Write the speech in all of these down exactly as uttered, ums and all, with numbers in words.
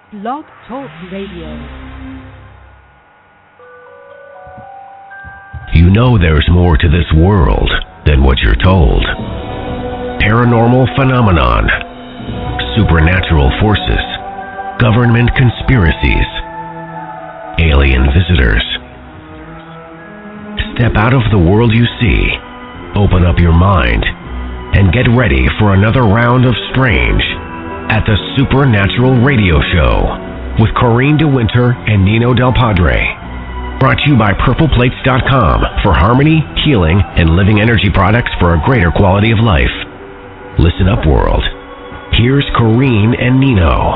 Blog Talk Radio. You know there's more to this world than what you're told. Paranormal phenomenon, supernatural forces, government conspiracies, alien visitors. Step out of the world you see, open up your mind, and get ready for another round of strange at the Supernatural Radio Show with Corrine DeWinter and Nino Del Padre. Brought to you by Purple Plates dot com for harmony, healing, and living energy products for a greater quality of life. Listen up, world. Here's Corrine and Nino.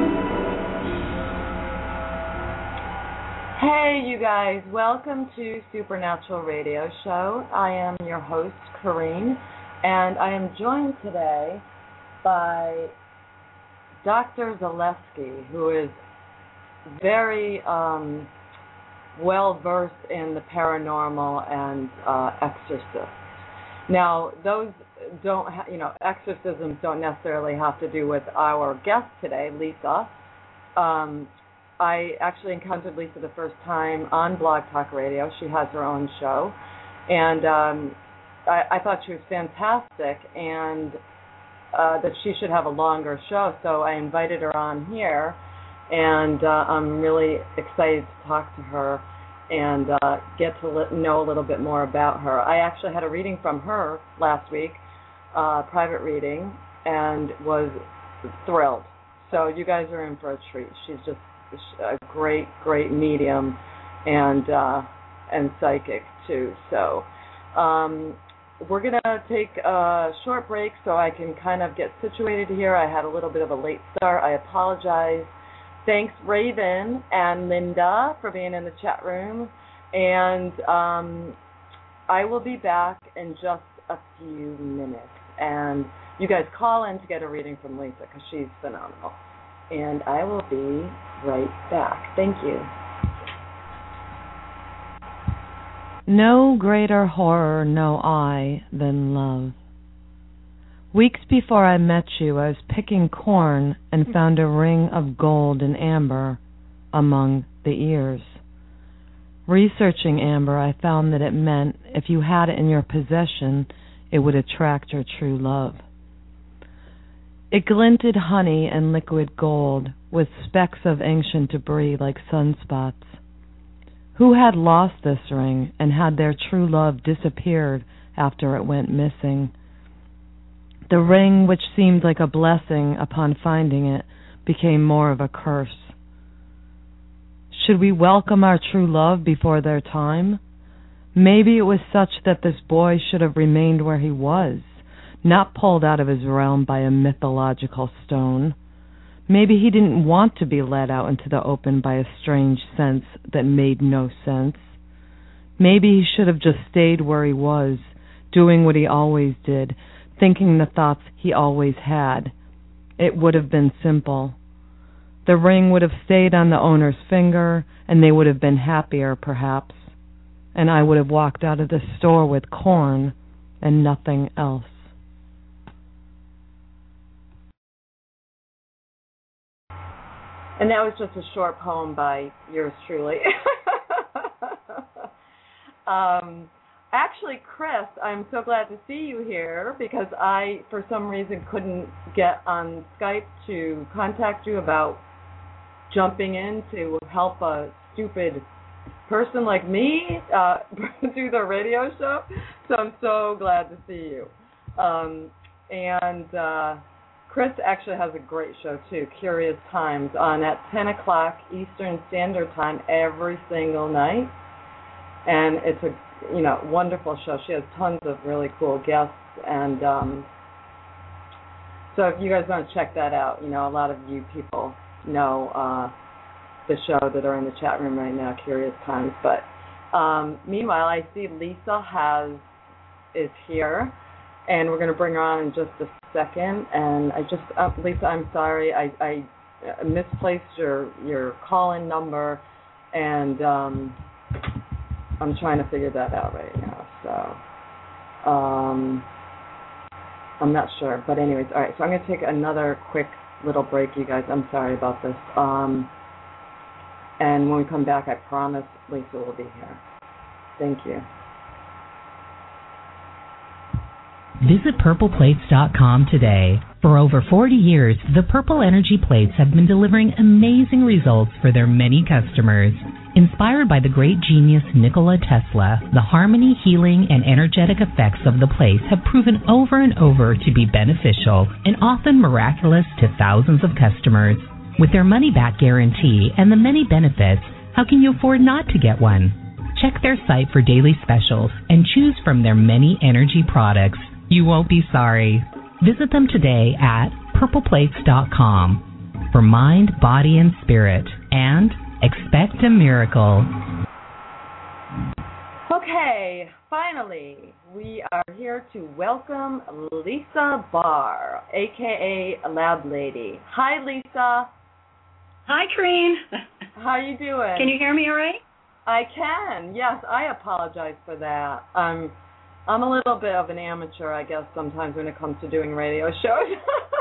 Hey, you guys. Welcome to Supernatural Radio Show. I am your host, Corrine, and I am joined today by Doctor Zaleski, who is very um, well-versed in the paranormal and uh, exorcists. Now, those don't, ha- you know, exorcisms don't necessarily have to do with our guest today, Lisa. Um, I actually encountered Lisa the first time on Blog Talk Radio. She has her own show, and um, I, I thought she was fantastic, and Uh, that she should have a longer show, so I invited her on here, and uh, I'm really excited to talk to her and uh, get to li- know a little bit more about her. I actually had a reading from her last week, uh, private reading, and was thrilled. So you guys are in for a treat. She's just a great, great medium and uh, and psychic too. So. Um, We're going to take a short break so I can kind of get situated here. I had a little bit of a late start. I apologize. Thanks, Raven and Linda, for being in the chat room. And um, I will be back in just a few minutes. And you guys call in to get a reading from Lisa because she's phenomenal. And I will be right back. Thank you. No greater horror know I than love. Weeks before I met you, I was picking corn and found a ring of gold and amber among the ears. Researching amber, I found that it meant if you had it in your possession, it would attract your true love. It glinted honey and liquid gold with specks of ancient debris like sunspots. Who had lost this ring, and had their true love disappeared after it went missing? The ring, which seemed like a blessing upon finding it, became more of a curse. Should we welcome our true love before their time? Maybe it was such that this boy should have remained where he was, not pulled out of his realm by a mythological stone. Maybe he didn't want to be led out into the open by a strange sense that made no sense. Maybe he should have just stayed where he was, doing what he always did, thinking the thoughts he always had. It would have been simple. The ring would have stayed on the owner's finger, and they would have been happier, perhaps. And I would have walked out of the store with corn and nothing else. And that was just a short poem by yours truly. um, actually, Chris, I'm so glad to see you here because I, for some reason, couldn't get on Skype to contact you about jumping in to help a stupid person like me uh, do the radio show. So I'm so glad to see you. Um, and... Uh, Chris actually has a great show, too, Curious Times, on at ten o'clock Eastern Standard Time every single night. And it's a, you know, wonderful show. She has tons of really cool guests. And um, so if you guys want to check that out, you know, a lot of you people know uh, the show that are in the chat room right now, Curious Times. But um, meanwhile, I see Lisa has is here. And we're going to bring her on in just a second. And I just, uh, Lisa, I'm sorry, I, I misplaced your your call-in number, and um, I'm trying to figure that out right now. So, um, I'm not sure. But anyways, all right, so I'm going to take another quick little break, you guys. I'm sorry about this. Um, and when we come back, I promise Lisa will be here. Thank you. Visit purple plates dot com today. For over forty years, the Purple Energy Plates have been delivering amazing results for their many customers. Inspired by the great genius Nikola Tesla, the harmony, healing, and energetic effects of the plates have proven over and over to be beneficial and often miraculous to thousands of customers. With their money-back guarantee and the many benefits, how can you afford not to get one? Check their site for daily specials and choose from their many energy products. You won't be sorry. Visit them today at purple plates dot com for mind, body, and spirit, and expect a miracle. Okay, finally, we are here to welcome Lisa Barr, a k a. Lab Lady. Hi, Lisa. Hi, Corrine. How you doing? Can you hear me all right? I can, yes. I apologize for that. Um, I'm a little bit of an amateur, I guess, sometimes when it comes to doing radio shows.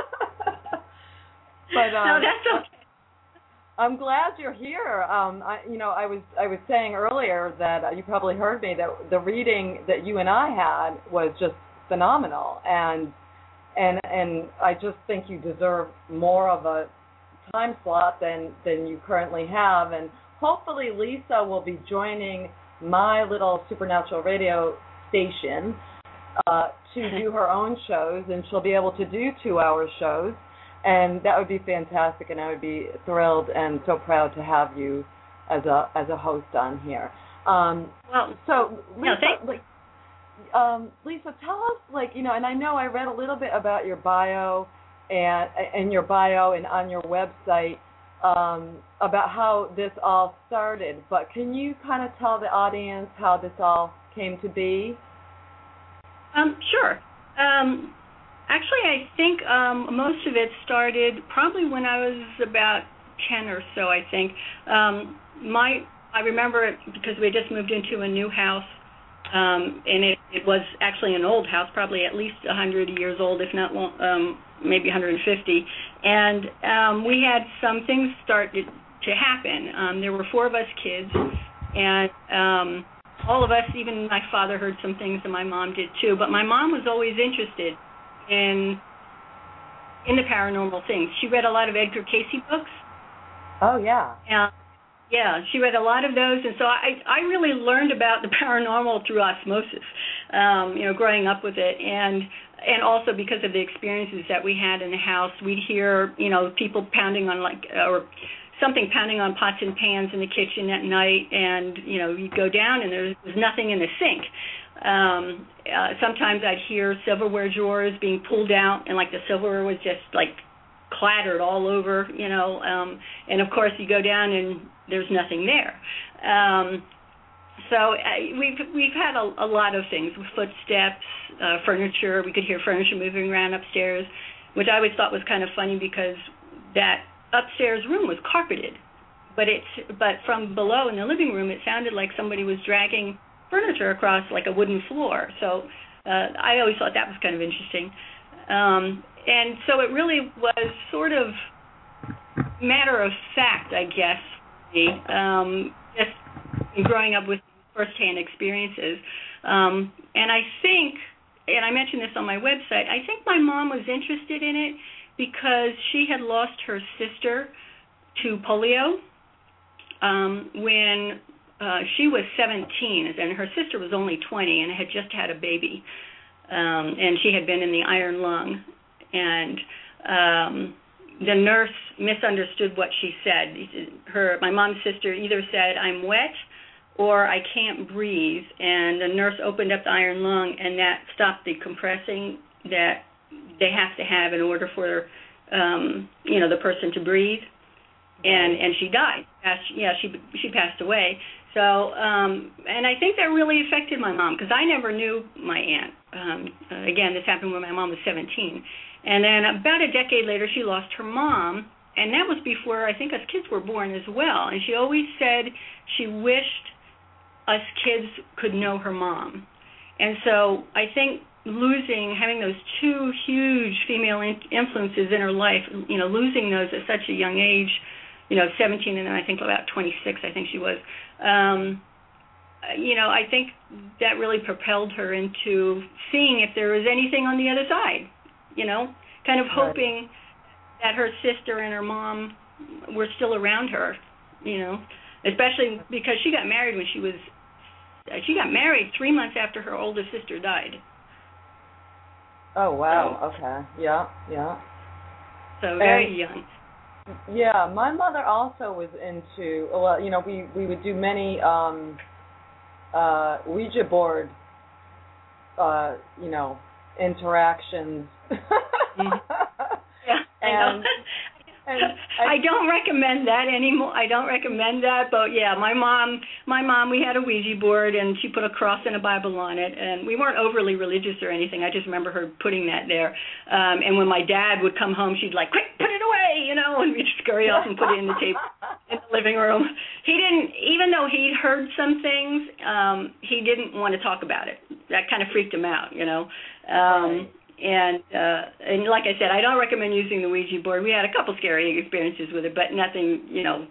but um, no, that's okay. I'm glad you're here. Um, I, you know, I was I was saying earlier that uh, you probably heard me that the reading that you and I had was just phenomenal, and and and I just think you deserve more of a time slot than than you currently have, and hopefully Lisa will be joining my little Supernatural radio station uh, to do her own shows, and she'll be able to do two-hour shows, and that would be fantastic, and I would be thrilled and so proud to have you as a as a host on here. Um, well, so Lisa, no, thank- like, um, Lisa, tell us, like, you know, and I know I read a little bit about your bio and and your bio and on your website um, about how this all started, but can you kind of tell the audience how this all came to be? Um, sure. Um, actually, I think um, most of it started probably when I was about ten or so, I think. Um, my, I remember it because we just moved into a new house, um, and it, it was actually an old house, probably at least one hundred years old, if not um, maybe one hundred fifty. And um, we had some things started to happen. Um, there were four of us kids, and um, all of us, even my father heard some things, and my mom did too. But my mom was always interested in in the paranormal things. She read a lot of Edgar Cayce books. Oh, yeah. And, yeah, she read a lot of those, and so I I really learned about the paranormal through osmosis, um, you know, growing up with it, and and also because of the experiences that we had in the house. We'd hear, you know, people pounding on like or something pounding on pots and pans in the kitchen at night, and, you know, you'd go down and there was nothing in the sink. Um, uh, sometimes I'd hear silverware drawers being pulled out, and, like, the silverware was just, like, clattered all over, you know, um, and, of course, you go down and there's nothing there. Um, so uh, we've we've had a, a lot of things, footsteps, uh, furniture. We could hear furniture moving around upstairs, which I always thought was kind of funny because that upstairs room was carpeted, but it's but from below in the living room it sounded like somebody was dragging furniture across like a wooden floor. So uh, I always thought that was kind of interesting, um, and so it really was sort of matter of fact, I guess, um, just growing up with firsthand experiences. Um, and I think, and I mentioned this on my website, I think my mom was interested in it because she had lost her sister to polio um, when uh, she was seventeen, and her sister was only twenty and had just had a baby, um, and she had been in the iron lung, and um, the nurse misunderstood what she said. Her, my mom's sister either said, "I'm wet," or "I can't breathe," and the nurse opened up the iron lung, and that stopped the compressing that they have to have in order for, um, you know, the person to breathe, and and she died. Yeah, she she passed away. So, um, and I think that really affected my mom because I never knew my aunt. Um, again, this happened when my mom was seventeen, and then about a decade later, she lost her mom, and that was before I think us kids were born as well. And she always said she wished us kids could know her mom, and so I think losing, having those two huge female in- influences in her life, you know, losing those at such a young age, you know, seventeen, and then I think about twenty-six, I think she was. Um, you know, I think that really propelled her into seeing if there was anything on the other side, you know, kind of hoping that her sister and her mom were still around her, you know, especially because she got married when she was, she got married three months after her older sister died. Oh, wow. So, okay. Yeah, yeah. So very and, young. Yeah, my mother also was into, well, you know, we, we would do many um, uh, Ouija board, uh, you know, interactions. Mm-hmm. Yeah, I and, know. And I, I don't recommend that anymore. I don't recommend that, but yeah, my mom, my mom, we had a Ouija board, and she put a cross and a Bible on it, and we weren't overly religious or anything. I just remember her putting that there. Um, and when my dad would come home, she'd like, quick, put it away, you know, and we'd scurry off and put it in the table in the living room. He didn't, even though he'd heard some things, um, he didn't want to talk about it. That kind of freaked him out, you know. Um, right. And uh, and like I said, I don't recommend using the Ouija board. We had a couple scary experiences with it, but nothing, you know,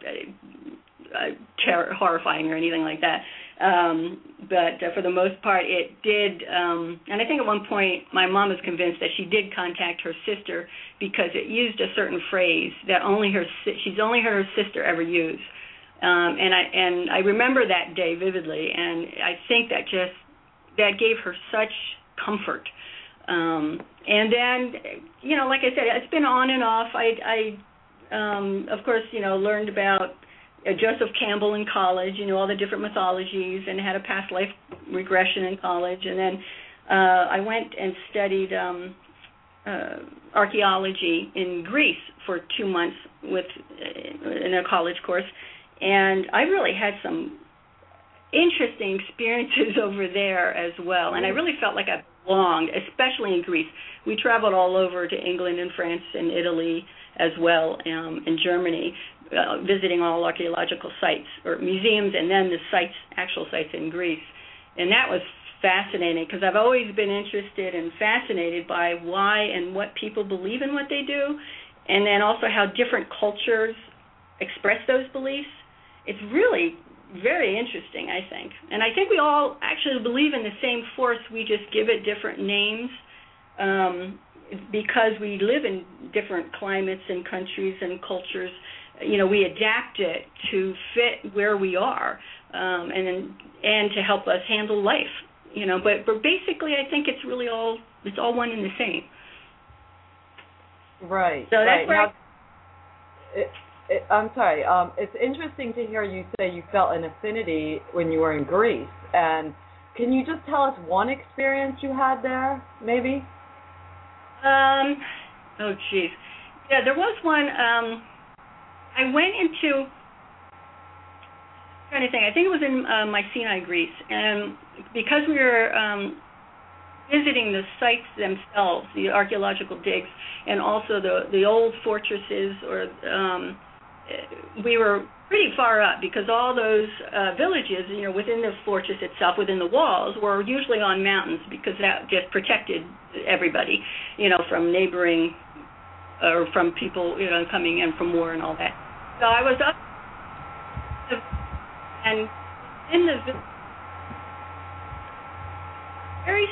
uh, terror, horrifying or anything like that. Um, but uh, for the most part, it did. Um, and I think at one point, my mom was convinced that she did contact her sister because it used a certain phrase that only her she's only heard her sister ever use. Um, and I and I remember that day vividly, and I think that just that gave her such comfort. Um, and then, you know, like I said, it's been on and off. I, I um, of course, you know, learned about uh, Joseph Campbell in college, you know, all the different mythologies, and had a past life regression in college. And then uh, I went and studied um, uh, archaeology in Greece for two months with uh, in a college course. And I really had some interesting experiences over there as well. And I really felt like I belonged, especially in Greece. We traveled all over to England and France and Italy as well, um, and Germany, uh, visiting all archaeological sites or museums, and then the sites, actual sites in Greece. And that was fascinating because I've always been interested and fascinated by why and what people believe in what they do, and then also how different cultures express those beliefs. It's really very interesting, I think. And I think we all actually believe in the same force. We just give it different names um, because we live in different climates and countries and cultures. You know, we adapt it to fit where we are um, and and to help us handle life. You know, but, but basically, I think it's really all it's all one and the same. Right. So that's right. where. Now, it, it, I'm sorry. Um, it's interesting to hear you say you felt an affinity when you were in Greece. And can you just tell us one experience you had there, maybe? Um. Oh, geez. Yeah, there was one. Um, I went into. I'm trying to think. I think it was in uh, Mycenae, Greece, and because we were um, visiting the sites themselves, the archaeological digs, and also the the old fortresses, or um, we were pretty far up because all those uh, villages, you know, within the fortress itself, within the walls, were usually on mountains because that just protected everybody, you know, from neighboring or from people, you know, coming in from war and all that. So I was up, and in the very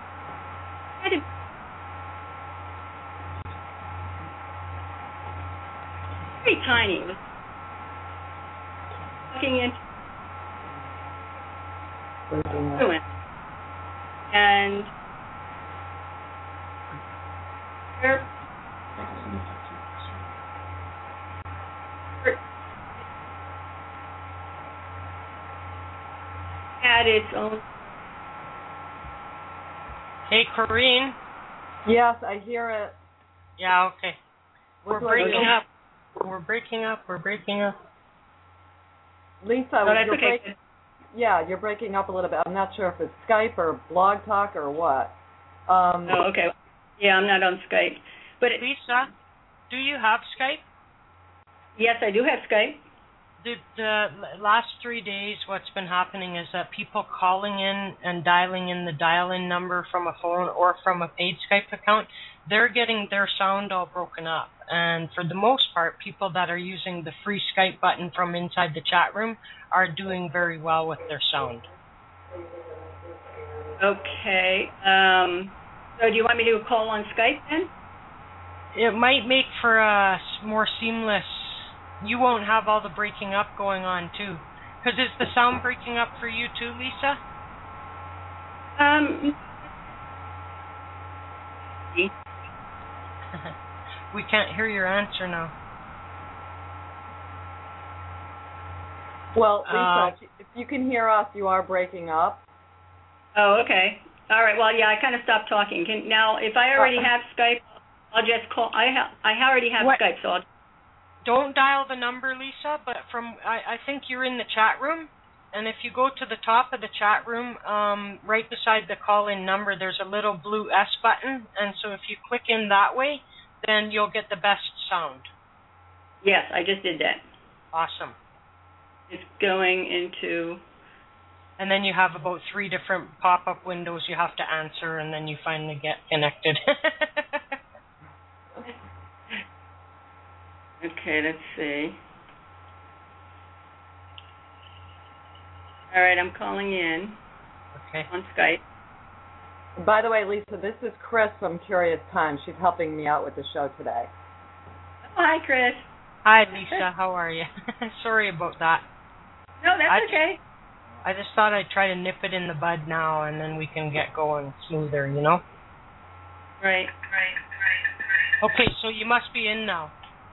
very tiny. It was looking into ruin, and there had its own. Hey, Corinne. Yes, I hear it. Yeah, okay. We're What's breaking going up. We're breaking up. We're breaking up. Lisa, Oh, that's you're okay. break- yeah, you're breaking up a little bit. I'm not sure if it's Skype or Blog Talk or what. Um, Oh, okay. Yeah, I'm not on Skype. But it, Lisa, do you have Skype? yes, I do have Skype. the, the last three days, what's been happening is that people calling in and dialing in the dial-in number from a phone or from a paid Skype account, they're getting their sound all broken up. And for the most part, people that are using the free Skype button from inside the chat room are doing very well with their sound. Okay. Um, so do you want me to call on Skype then? It might make for a more seamless. You won't have all the breaking up going on too. Because is the sound breaking up for you too, Lisa? Um. We can't hear your answer now. Well, Lisa, Uh, if, you, if you can hear us, you are breaking up. Oh, okay. All right. Well, yeah, I kind of stopped talking. Can, now, if I already have Skype, I'll just call. I ha- I already have What? Skype, so I'll. Don't dial the number, Lisa, but from I, I think you're in the chat room, and if you go to the top of the chat room, um, right beside the call-in number, there's a little blue S button, and so if you click in that way, then you'll get the best sound. Yes, I just did that. Awesome. It's going into. And then you have about three different pop-up windows you have to answer, and then you finally get connected. Okay, let's see. All right, I'm calling in. Okay. On Skype. By the way, Lisa, this is Chris from Curious Times. She's helping me out with the show today. Oh, hi, Chris. Hi, Lisa. How are you? Sorry about that. No, that's I okay. Just, I just thought I'd try to nip it in the bud now, and then we can get going smoother, you know? Right, right, right. Okay, so you must be in now.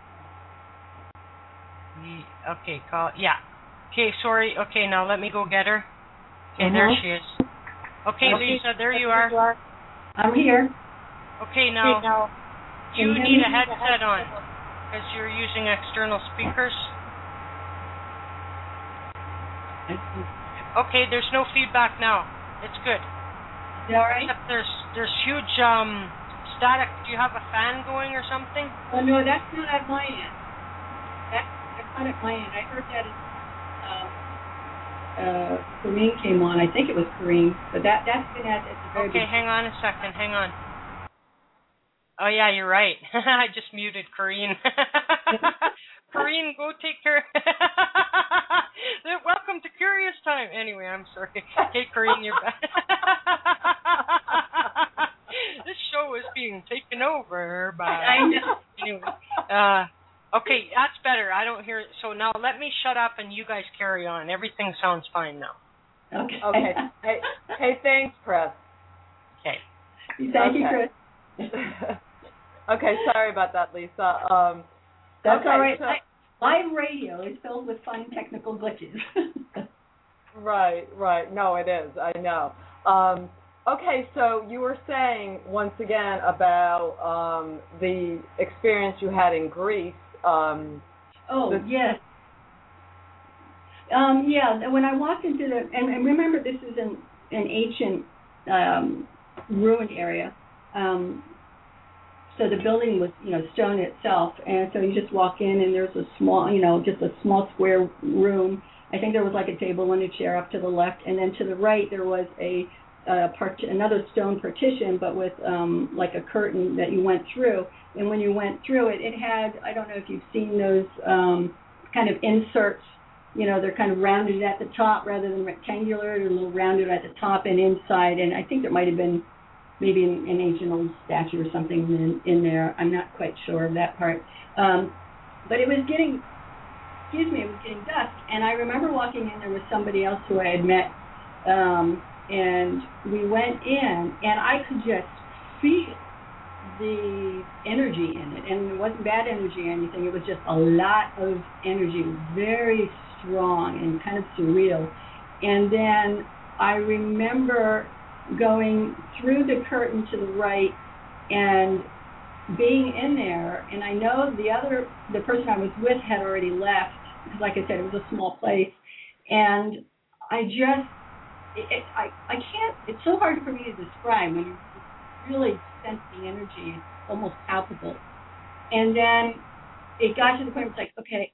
Okay, call. Yeah. Okay, sorry. Okay, now let me go get her. Okay, Mm-hmm. there she is. Okay, Lisa, there you are. I'm here. Okay, now, Can you you need hear a me? headset on because you're using external speakers. Okay, there's no feedback now. It's good. Is that all right? Except there's there's huge um static. Do you have a fan going or something? Oh, no, that's not at my end. That's, that's not at my end. I heard that as um, uh, Kareem came on. I think it was Kareem. But that, that's been at, at the very Okay, beginning. hang on a second. Hang on. Oh, yeah, you're right. I just muted Corrine. Corrine, go take care. Welcome to Curious Time. Anyway, I'm sorry. Okay, Corrine, you're back. This show is being taken over by... I know. Anyway, uh, okay, that's better. I don't hear it. So now let me shut up and you guys carry on. Everything sounds fine now. Okay. Okay. Hey, hey, thanks, Chris. Okay. Thank you, Okay. Chris. Okay, sorry about that, Lisa. Um, That's okay, all right. so- Li- Live radio is filled with fun technical glitches. Right, right. No, it is. I know. Um, okay, so you were saying once again about um, the experience you had in Greece. Um, Oh, the- yes. Um, yeah, when I walked into the, and, and remember this is an, an ancient um, ruined area. Um, so the building was, you know, stone itself. And so you just walk in and there's a small, you know, just a small square room. I think there was like a table and a chair up to the left. And then to the right there was a, a part, another stone partition, but with um, like a curtain that you went through. And when you went through it, it had, I don't know if you've seen those um, kind of inserts. You know, they're kind of rounded at the top rather than rectangular. They're a little rounded at the top and inside. And I think there might have been maybe an, an ancient old statue or something in, in there. I'm not quite sure of that part. Um, but it was getting, excuse me, it was getting dusk. And I remember walking in there with somebody else who I had met. Um, and we went in, and I could just feel the energy in it. And it wasn't bad energy or anything. It was just a lot of energy, very strong and kind of surreal. And then I remember going through the curtain to the right and being in there, and I know the other, the person I was with had already left, because like I said, it was a small place, and I just, it, it, I, I can't, it's so hard for me to describe when you really sense the energy, it's almost palpable. And then it got to the point where it's like, okay,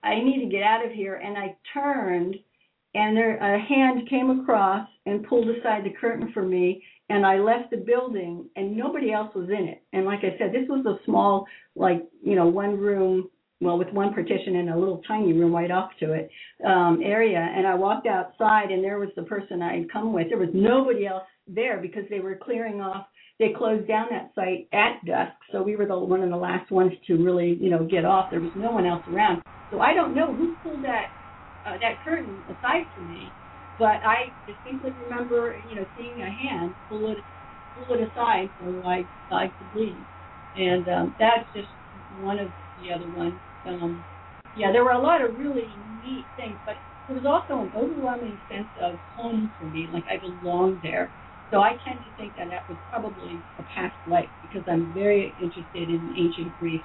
I need to get out of here. And I turned, and there a hand came across and pulled aside the curtain for me, and I left the building, and nobody else was in it. And like I said, this was a small, like, you know, one room, well, with one partition and a little tiny room right off to it, um, area. And I walked outside, and there was the person I had come with. There was nobody else there because they were clearing off. They closed down that site at dusk, so we were the one of the last ones to really, you know, get off. There was no one else around. So I don't know who pulled that uh, that curtain aside from me, but I distinctly remember, you know, seeing a hand pull it pull it aside so I I could leave. And um, that's just one of the other ones. Um, yeah, there were a lot of really neat things, but there was also an overwhelming sense of home for me, like I belonged there. So I tend to think that that was probably a past life because I'm very interested in ancient Greece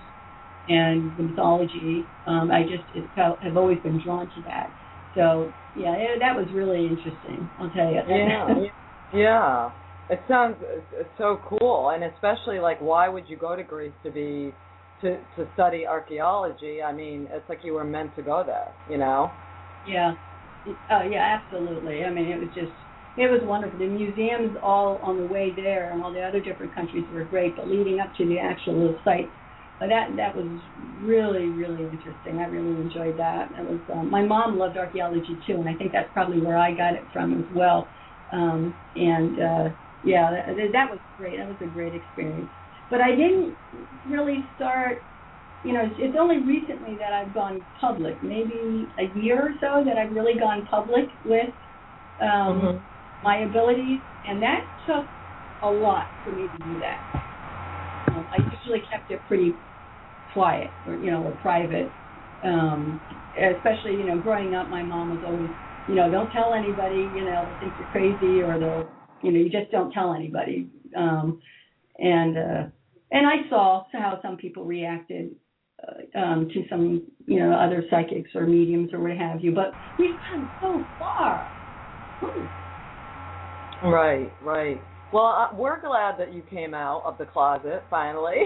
and the mythology. Um, I just it felt, have always been drawn to that. So, yeah, it, that was really interesting, I'll tell you. Yeah, yeah. It sounds it's so cool, and especially, like, why would you go to Greece to be to, to study archaeology? I mean, it's like you were meant to go there, you know? Yeah. Oh, yeah, absolutely. I mean, it was just... It was wonderful. The museums all on the way there and all the other different countries were great, but leading up to the actual site, uh, that that was really, really interesting. I really enjoyed that. It was um, my mom loved archaeology too, and I think that's probably where I got it from as well. Um, and uh, yeah, that, that was great. That was a great experience. But I didn't really start. You know, it's only recently that I've gone public. Maybe a year or so that I've really gone public with. Um, mm-hmm. my abilities, and that took a lot for me to do that. Um, I usually kept it pretty quiet, or, you know, or private. Um, especially, you know, growing up, my mom was always, you know, don't tell anybody, you know, they'll think you're crazy, or they'll, you know, you just don't tell anybody. Um, and uh, and I saw how some people reacted uh, um, to some, you know, other psychics or mediums or what have you. But we've come so far. Ooh. Right, right. Well, uh, we're glad that you came out of the closet finally,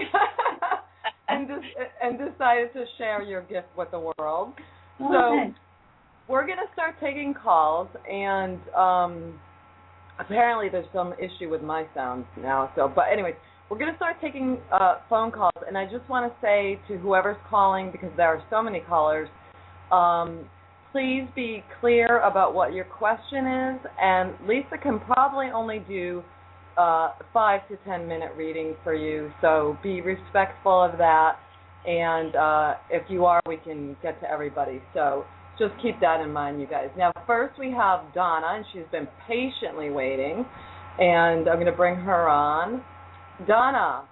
and just and decided to share your gift with the world. Oh, so thanks. We're gonna start taking calls, and um, apparently there's some issue with my sound now. So, but anyways, we're gonna start taking uh, phone calls, and I just want to say to whoever's calling, because there are so many callers. Um, Please be clear about what your question is, and Lisa can probably only do uh, five to ten minute reading for you, so be respectful of that, and uh, if you are, we can get to everybody, so just keep that in mind, you guys. Now, first we have Donna, and she's been patiently waiting, and I'm going to bring her on. Donna.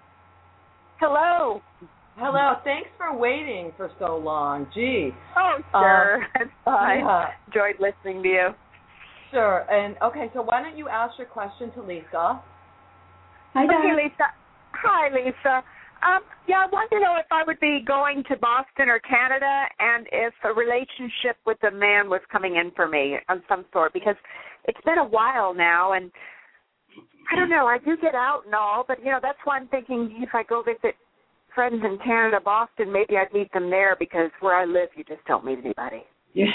Hello. Hello. Thanks for waiting for so long. Gee. Oh, sure. Um, it's fine. Yeah. Enjoyed listening to you. Sure. And okay, so why don't you ask your question to Lisa? Hi, Donna. Okay, Lisa. Hi, Lisa. Um, yeah, I wanted to know if I would be going to Boston or Canada, and if a relationship with a man was coming in for me of some sort, because it's been a while now, and I don't know. I do get out and all, but you know, that's why I'm thinking if I go visit friends in Canada, Boston, maybe I'd meet them there, because where I live, you just don't meet anybody. Yeah.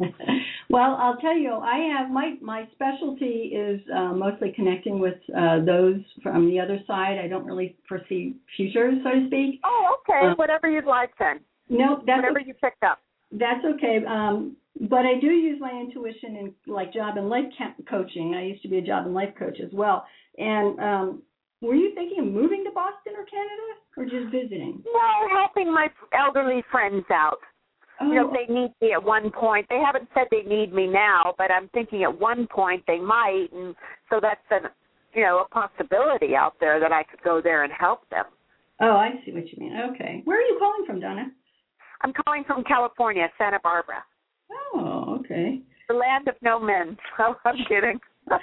Well, I'll tell you, I have my my specialty is uh, mostly connecting with uh, those from the other side. I don't really foresee futures, so to speak. Oh, okay. Uh, Whatever you'd like, then. No, that's whatever okay. you picked up. That's okay. Um, but I do use my intuition in like job and life coaching. I used to be a job and life coach as well, and um, were you thinking of moving to Boston or Canada, or just visiting? No, helping my elderly friends out. Oh. You know, they need me at one point. They haven't said they need me now, but I'm thinking at one point they might, and so that's an, you know, a possibility out there that I could go there and help them. Oh, I see what you mean. Okay. Where are you calling from, Donna? I'm calling from California, Santa Barbara. Oh, okay. The land of no men. Oh, I'm kidding.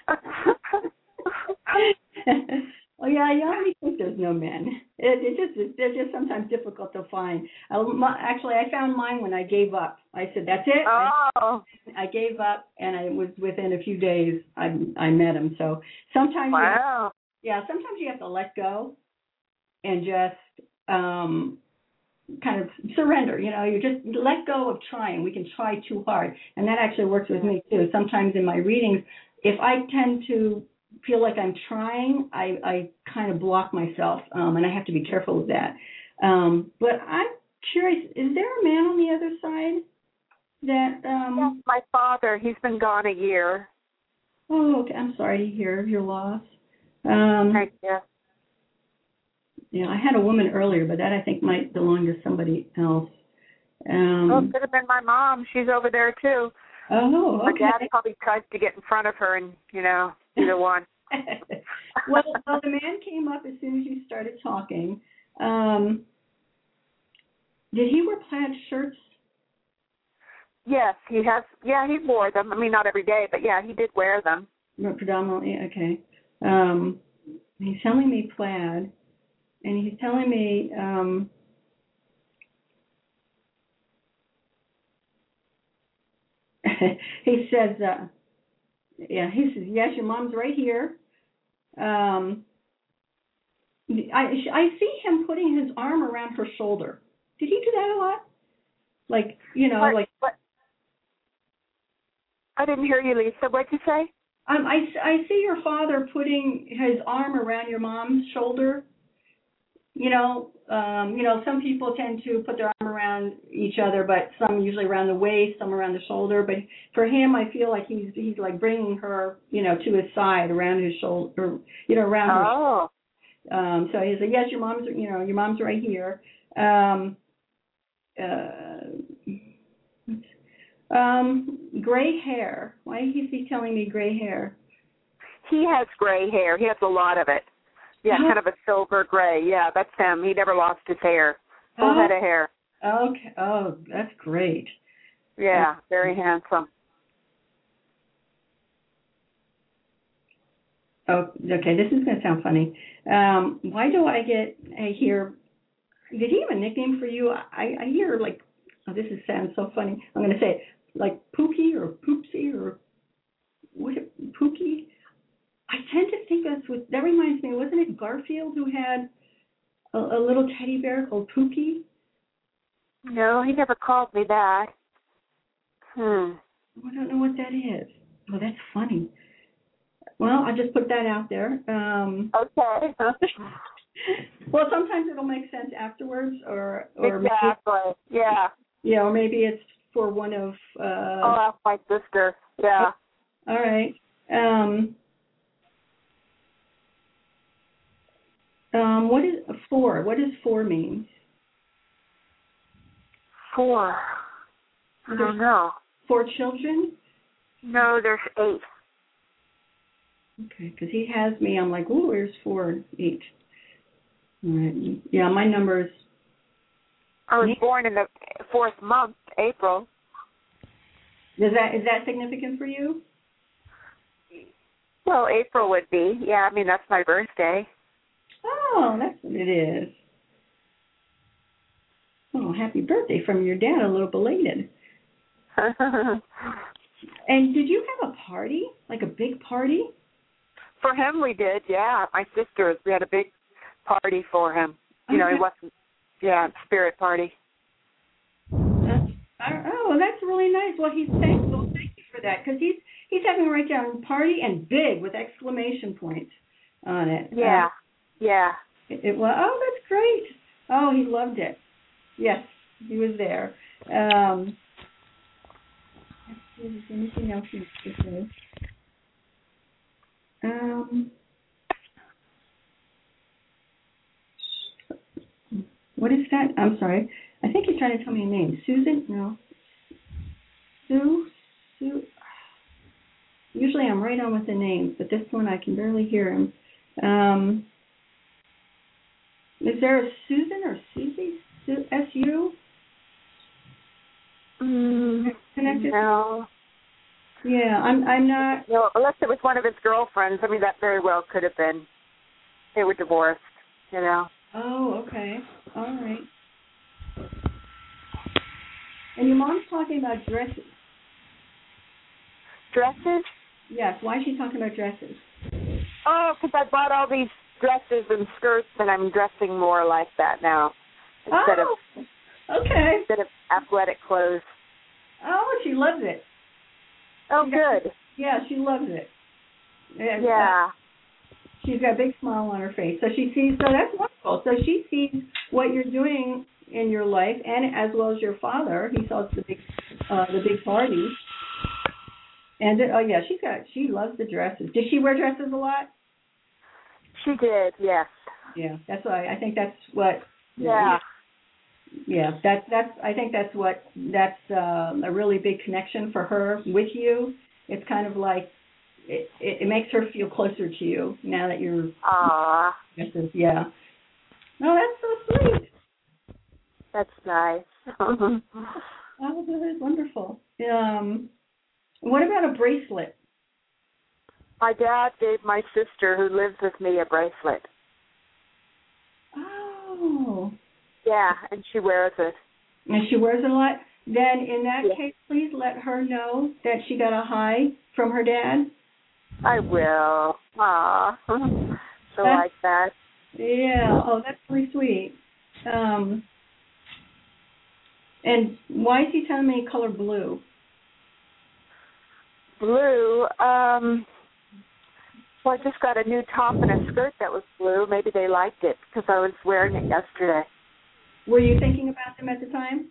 Well, yeah, I only think there's no men. It, it just they're just sometimes difficult to find. I, my, actually, I found mine when I gave up. I said, "That's it." Oh. I, I gave up, and I was within a few days I I met him. So sometimes, wow. you, yeah, sometimes you have to let go, and just um, kind of surrender. You know, you just let go of trying. We can try too hard, and that actually works with me too. Sometimes in my readings, if I tend to feel like I'm trying, I, I kind of block myself, um, and I have to be careful with that. Um, but I'm curious, is there a man on the other side that... Um, yes, my father. He's been gone a year. Oh, okay. I'm sorry to hear your loss. Um, Thank you. Yeah, I had a woman earlier, but that I think might belong to somebody else. Um, oh, it could have been my mom. She's over there, too. Oh, okay. My dad probably tried to get in front of her, and, you know, either one. well, well, the man came up as soon as you started talking. Um, did he wear plaid shirts? Yes, he has. Yeah, he wore them. I mean, not every day, but yeah, he did wear them. Predominantly, okay. Um, he's telling me plaid, and he's telling me um, he says, uh, yeah, he says, yes, your mom's right here. Um, I I see him putting his arm around her shoulder. Did he do that a lot? Like, you know, what, like. What? I didn't hear you, Lisa. What'd you say? Um, I, I see your father putting his arm around your mom's shoulder. You know, um, you know, some people tend to put their arm around each other, but some usually around the waist, some around the shoulder. But for him, I feel like he's he's like bringing her, you know, to his side, around his shoulder, you know, around her. Oh. Um, so he said, yes, your mom's, you know, your mom's right here. Um, uh, um, gray hair. Why is he telling me gray hair? He has gray hair. He has a lot of it. Yeah, oh. kind of a silver gray. Yeah, that's him. He never lost his hair. Full oh. head of hair. Okay. Oh, that's great. Yeah, very handsome. Oh, okay. This is going to sound funny. Um, why do I get I hear? Did he have a nickname for you? I, I hear like, oh, this is sounds so funny. I'm going to say it, like Pookie or Poopsie or what? Pookie. I tend to think that's what that reminds me. Wasn't it Garfield who had a, a little teddy bear called Pookie? No, he never called me that. Hmm. I don't know what that is. Oh, that's funny. Well, I'll just put that out there. Um, okay. well, sometimes it'll make sense afterwards, or or exactly. maybe, yeah. Yeah, or maybe it's for one of. Uh, oh, that's my sister. Yeah. All right. Um, um, what is four? What does four mean? Four. I don't know. Four children? No, there's eight. Okay, because he has me. I'm like, ooh, where's four and eight? All right. Yeah, my number is. I was born in the fourth month, April. Is that is that significant for you? Well, April would be. Yeah, I mean that's my birthday. Oh, that's what it is. Oh, happy birthday from your dad, a little belated. And did you have a party, like a big party? For him, we did, yeah. My sisters, we had a big party for him. You know, okay. He wasn't, yeah, spirit party. That's, oh, that's really nice. Well, he's thankful. Thank you for that, because he's he's having me write down party and big with exclamation points on it. Yeah, uh, yeah. It, it was. Oh, that's great. Oh, he loved it. Yes, he was there. Um, let's see if there's anything else you could say. Um, what is that? I'm sorry. I think you're trying to tell me a name. Susan? No. Sue? Sue? Usually I'm right on with the names, but this one I can barely hear him. Um, is there a Susan or Susie? S U? Mm, Connected? no. Yeah, I'm I'm not. No, unless it was one of his girlfriends. I mean, that very well could have been. They were divorced, you know. Oh, okay. All right. And your mom's talking about dresses. Dresses? Yes. Why is she talking about dresses? Oh, because I bought all these dresses and skirts, and I'm dressing more like that now. Instead oh. of Okay. Instead of athletic clothes. Oh, she loves it. Oh, She good. got, yeah, she loves it. And, Yeah. Uh, she's got a big smile on her face. So she sees, so that's wonderful. So she sees what you're doing in your life, and as well as your father. He saw the big, uh, the big party. And, oh, yeah, she's got, she loves the dresses. Does she wear dresses a lot? She did, yes. Yeah, that's why I think that's what. Yeah. Yeah, that's that's. I think that's what that's uh, a really big connection for her with you. It's kind of like it, it, it makes her feel closer to you now that you're. Ah. Yeah. No, that's so sweet. That's nice. Oh, that is wonderful. Um, what about a bracelet? My dad gave my sister, who lives with me, a bracelet. Oh. Yeah, and she wears it. And she wears it a lot? Then in that Yeah. case, please let her know that she got a hi from her dad. I will. Aw. So That's, like that. Yeah. Oh, that's really sweet. Um, and why is he telling me color blue? Blue, um... Well, I just got a new top and a skirt that was blue. Maybe they liked it because I was wearing it yesterday. Were you thinking about them at the time?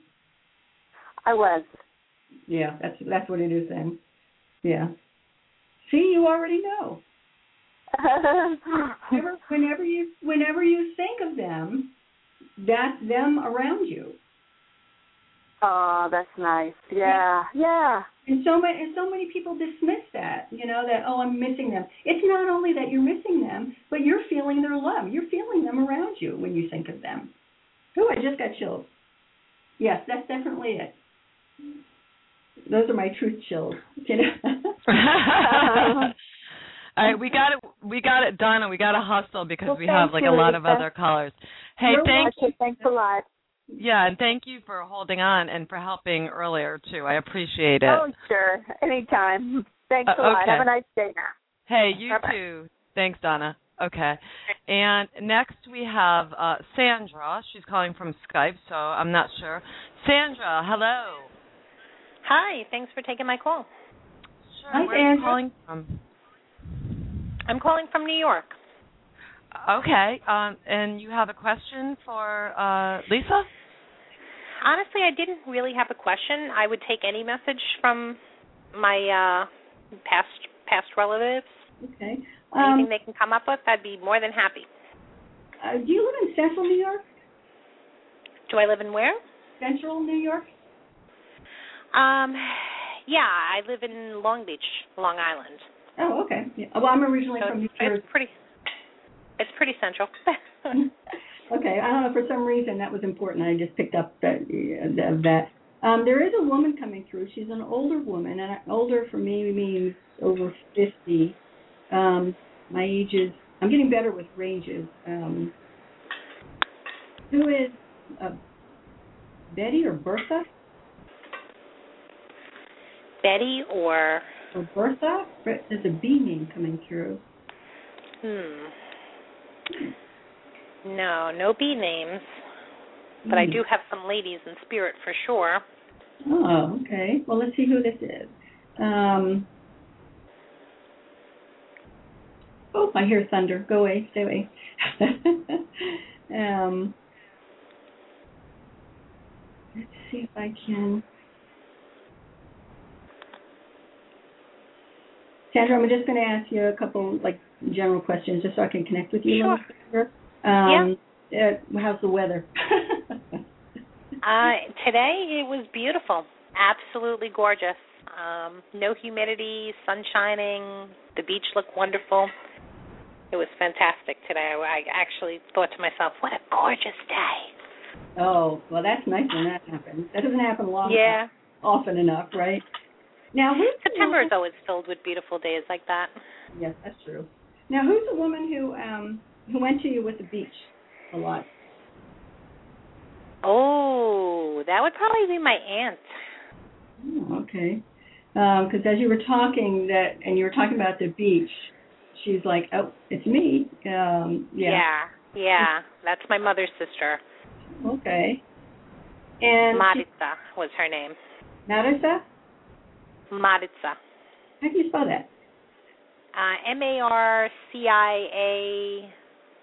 I was. Yeah, that's that's what it is then. Yeah. See, you already know. whenever, whenever you whenever you think of them, that's them around you. Oh, that's nice. Yeah, yeah. And so many and so many people dismiss that, you know, that, oh, I'm missing them. It's not only that you're missing them, but you're feeling their love. You're feeling them around you when you think of them. Oh, I just got chills. Yes, that's definitely it. Those are my truth chills. You know? All right, we got it. We got it done, and we got to hustle because well, we have like a lot of other callers. Hey, You're thank welcome. Thanks a lot. Yeah, and thank you for holding on and for helping earlier too. I appreciate it. Oh, sure. Anytime. Thanks Uh, a lot. okay. Have a nice day now. Hey, you Bye-bye. too. Thanks, Donna. Okay. And next we have uh, Sandra. She's calling from Skype, so I'm not sure. Sandra, hello. Hi. Thanks for taking my call. Sure. Hi, Where are you Sandra. calling from? I'm calling from New York. Okay. Um, and you have a question for uh, Lisa? Honestly, I didn't really have a question. I would take any message from my uh, past past relatives. Okay. Um, Anything they can come up with, I'd be more than happy. uh, do you live in Central New York? Do I live in where? Central New York? Um, yeah, I live in Long Beach, Long Island. Oh, okay. Yeah. Well, I'm originally So from New it's, Jersey. it's pretty. It's pretty central. Okay, I don't know, for some reason that was important. I just picked up that. Uh, that. Um, there is a woman coming through. She's an older woman, and older for me means over fifty. Um, my age is, I'm getting better with ranges. Um, who is uh, Betty or Bertha? Betty or? Or Bertha? There's a B name coming through. Hmm. No, no B names. But I do have some ladies in spirit for sure. Oh, okay. Well, let's see who this is. Um, oh, I hear thunder. Go away. Stay away. um, let's see if I can. Sandra, I'm just going to ask you a couple, like, general questions just so I can connect with you. Sure. Um, yeah. Uh, how's the weather? uh, today it was beautiful. Absolutely gorgeous. Um, no humidity, sun shining. The beach looked wonderful. It was fantastic today. I actually thought to myself, what a gorgeous day. Oh, well, that's nice when that happens. That doesn't happen long yeah. enough, often enough, right? Now, who's September is always filled with beautiful days like that. Yes, that's true. Now, who's the woman who um, who went to you with the beach a lot? Oh, that would probably be my aunt. Oh, okay. Because um, as you were talking that, and you were talking about the beach, she's like, "Oh, it's me." Um, yeah. Yeah, yeah. That's my mother's sister. Okay. And Maritza was her name. Maritza? Maritza. How do you spell that? Uh, M A R C I A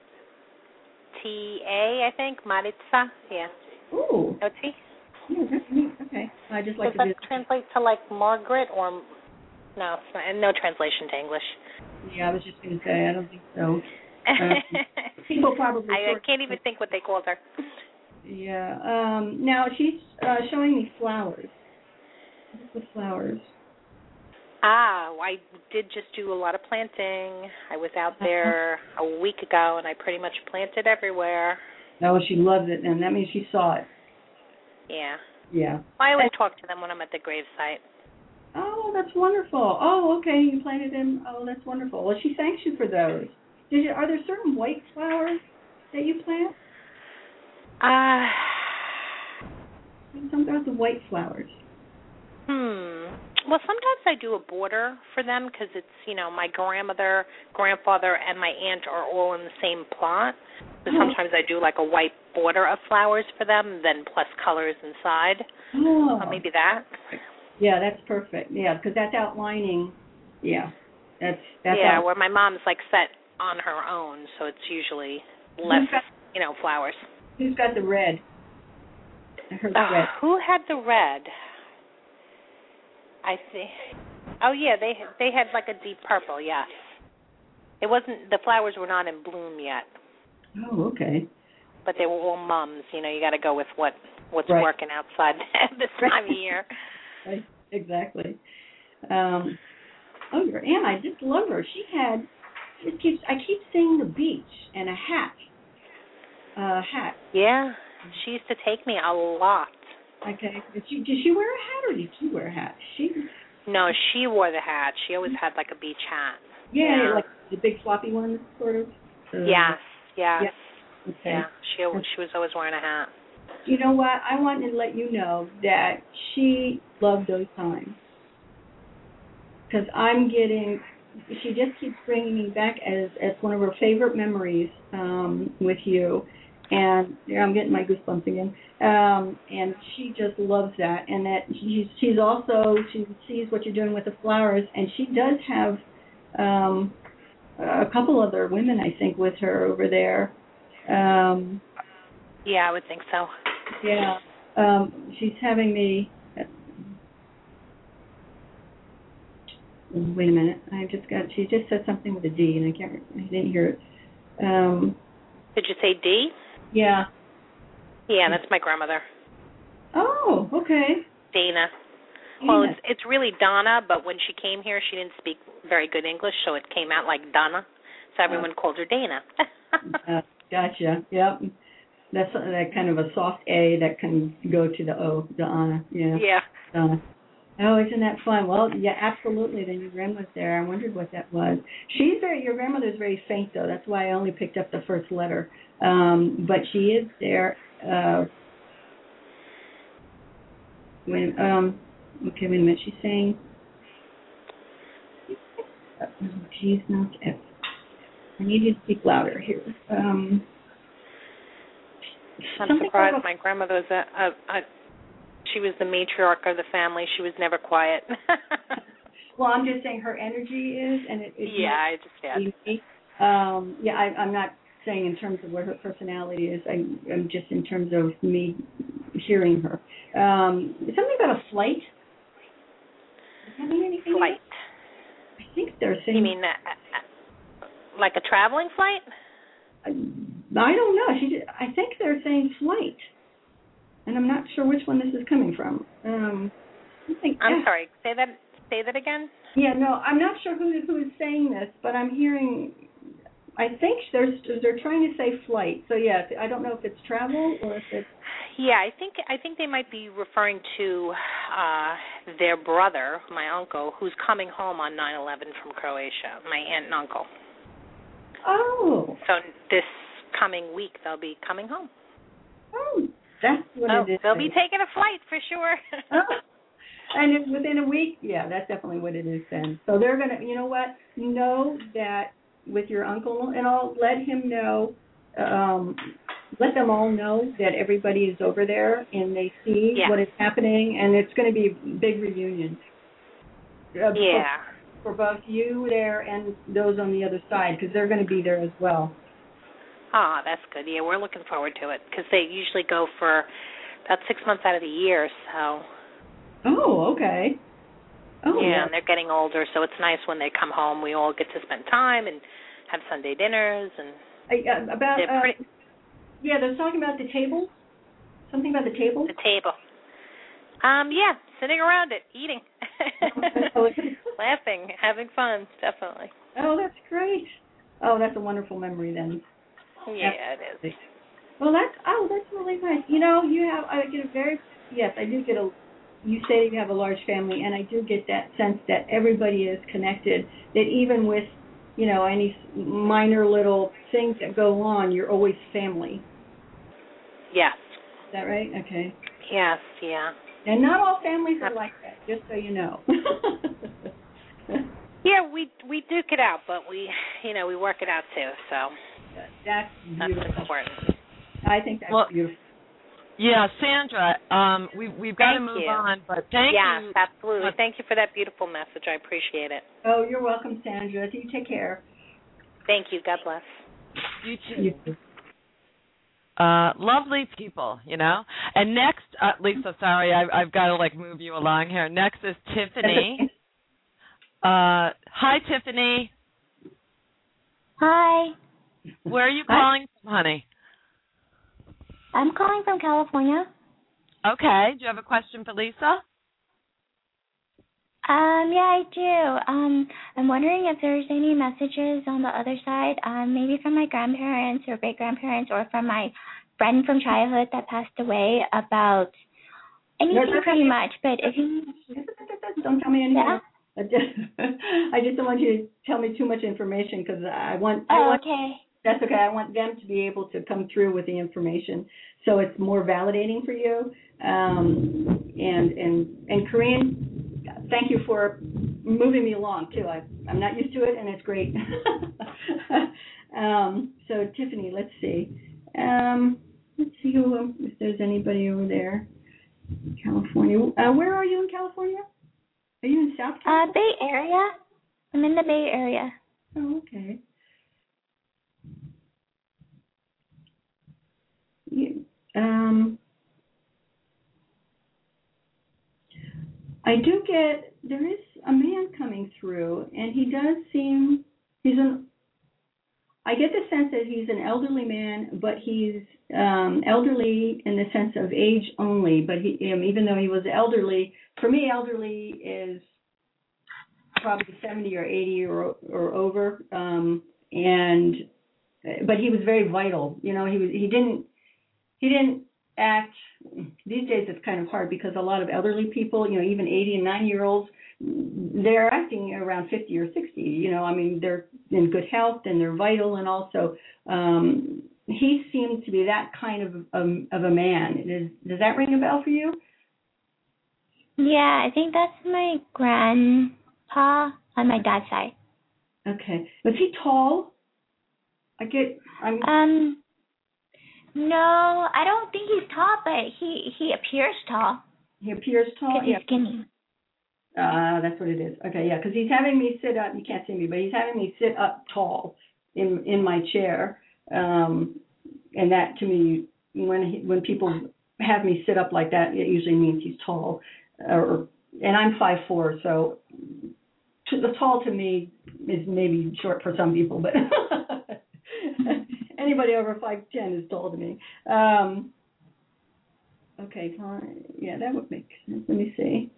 T A, I think. Maritza. Yeah. Ooh. No T? Yeah, that's neat. Okay. I just like Does to that do... translate to like Margaret or no? It's not, and no translation to English. Yeah, I was just going to say, I don't think so. Um, people probably... I, I can't even think what they called her. Yeah. Um, now, she's uh, showing me flowers. What's the flowers? Ah, I did just do a lot of planting. I was out there a week ago, and I pretty much planted everywhere. Oh, she loves it, and that means she saw it. Yeah. Yeah. Well, I always talk to them when I'm at the gravesite. Oh, that's wonderful. Oh, okay, you planted them. Oh, that's wonderful. Well, she thanks you for those. Did you, are there certain white flowers that you plant? Uh, Some are the white flowers. Hmm. Well, sometimes I do a border for them because it's, you know, my grandmother, grandfather, and my aunt are all in the same plot. So sometimes I do like a white border of flowers for them, then plus colors inside. Oh. So maybe that. Yeah, that's perfect. Yeah, because that's outlining. Yeah, that's that's. Yeah, out- where my mom's like set on her own, so it's usually less, got, you know, flowers. Who's got the red? I heard Uh, red. who had the red? I see. Oh yeah, they they had like a deep purple. Yes, it wasn't. The flowers were not in bloom yet. Oh, okay. But they were all mums. You know, you got to go with what what's right. working outside this time of year. Right. Exactly. Um, oh, your aunt, I just love her. She had. It keeps. I keep seeing the beach and a hat. A uh, hat. Yeah, she used to take me a lot. Okay. Did she did she wear a hat or did she wear a hat? She. No, she wore the hat. She always had like a beach hat. Yeah, yeah. like the big floppy one, sort of. Uh, yes. Yes. Yeah. Okay. Yeah. She she was always wearing a hat. You know what? I wanted to let you know that she loved those times. Because I'm getting, she just keeps bringing me back as, as one of her favorite memories um, with you. And yeah, I'm getting my goosebumps again. Um, and she just loves that. And that she's, she's also, she sees what you're doing with the flowers. And she does have um, a couple other women, I think, with her over there. Um, yeah, I would think so. Yeah, um, she's having me. Uh, wait a minute, I just got. She just said something with a D, and I can't. I didn't hear it. Um, Did you say D? Yeah. Yeah, that's my grandmother. Oh, okay. Dana. Dana. Well, it's it's really Donna, but when she came here, she didn't speak very good English, so it came out like Donna. So everyone oh. called her Dana. uh, gotcha. Yep. That's that kind of a soft A that can go to the O, the Anna. Yeah. Yeah. Donna. Oh, isn't that fun? Well, yeah, absolutely. Then your grandma's there. I wondered what that was. She's very. Your grandmother's very faint, though. That's why I only picked up the first letter. Um, but she is there. Uh, when um, okay, wait a minute. She's saying. She's not F. I need you to speak louder here. Um, I'm surprised. About, my grandmother was a, a, a. She was the matriarch of the family. She was never quiet. Well, I'm just saying her energy is, and it. it yeah, I just yeah. Um, yeah, I, I'm not saying in terms of what her personality is. I, I'm just in terms of me hearing her. Um, something about a flight. Does that mean anything? Flight. I think they're saying. You mean uh, like a traveling flight? I, I don't know. She. I think they're saying flight, and I'm not sure which one this is coming from. Um, I think, I'm yeah. sorry. Say that. Say that again. Yeah, no, I'm not sure who who is saying this, but I'm hearing. I think they're they're trying to say flight. So yeah, I don't know if it's travel or if it's. Yeah, I think I think they might be referring to uh, their brother, my uncle, who's coming home on nine eleven from Croatia. My aunt and uncle. Oh. So this coming week they'll be coming home. Oh, that's what oh, it is. They'll be taking a flight for sure. Oh. And within a week, yeah, that's definitely what it is then. So they're going to, you know what, know that with your uncle and all, let him know um, let them all know that everybody is over there and they see yeah. what is happening, and it's going to be a big reunion. Uh, yeah. For, for both you there and those on the other side, because they're going to be there as well. Oh, that's good. Yeah, we're looking forward to it because they usually go for about six months out of the year. So. Oh, okay. Oh, yeah, yeah. and they're getting older, so it's nice when they come home. We all get to spend time and have Sunday dinners and. Uh, about. Uh, pretty, yeah, they're talking about the table. Something about the table. The table. Um, yeah, sitting around it, eating, laughing, having fun, definitely. Oh, that's great. Oh, that's a wonderful memory then. Yeah, it is. Well, that's oh, that's really nice. You know, you have I get a very yes, I do get a. You say you have a large family, and I do get that sense that everybody is connected. That even with, you know, any minor little things that go on, you're always family. Yes. Is that right? Okay. Yes. Yeah. And not all families are like that. Just so you know. Yeah, we we duke it out, but we, you know, we work it out too. So. That's beautiful. That's important. I think that's well, beautiful. Yeah, Sandra, um, we, we've got thank to move you. on, but thank yes, you. Yes, absolutely. Thank you for that beautiful message. I appreciate it. Oh, you're welcome, Sandra. You take care. Thank you. God bless. You too. You too. Uh, lovely people, you know. And next, uh, Lisa, sorry, I've, I've got to, like, move you along here. Next is Tiffany. Uh, hi, Tiffany. Hi. Where are you calling from, honey? I'm calling from California. Okay. Do you have a question for Lisa? Um, yeah, I do. Um, I'm wondering if there's any messages on the other side, um, maybe from my grandparents or great-grandparents or from my friend from childhood that passed away about anything no, pretty me. much. But if you... Don't tell me anything. Yeah? I just, I just don't want you to tell me too much information because I want... Oh, I want, okay. That's okay. I want them to be able to come through with the information, so it's more validating for you. Um, and and and Corinne, thank you for moving me along too. I I'm not used to it, and it's great. um, so Tiffany, let's see. Um, let's see who if there's anybody over there. California. Uh, where are you in California? Are you in South California? Uh, Bay Area. I'm in the Bay Area. Oh, okay. Yeah. Um, I do get, there is a man coming through, and he does seem, he's an, I get the sense that he's an elderly man, but he's um, elderly in the sense of age only, but he, um, even though he was elderly, for me, elderly is probably seventy or eighty or, or over, um, and, but he was very vital, you know, he was, he didn't, He didn't act, these days it's kind of hard because a lot of elderly people, you know, even eighty and ninety year olds, they're acting around fifty or sixty, you know, I mean, they're in good health and they're vital, and also um, he seems to be that kind of um, of a man. Does, does that ring a bell for you? Yeah, I think that's my grandpa on my dad's side. Okay. Was he tall? I get, I'm... Um... No, I don't think he's tall, but he, he appears tall. He appears tall? Because he's skinny. Uh, that's what it is. Okay, yeah, because he's having me sit up. You can't see me, but he's having me sit up tall in in my chair. Um, and that, to me, when he, when people have me sit up like that, it usually means he's tall. Or, and I'm five foot four, so to, the tall to me is maybe short for some people, but... Anybody over five ten is tall to me. Um, okay, fine. Yeah, that would make sense. Let me see.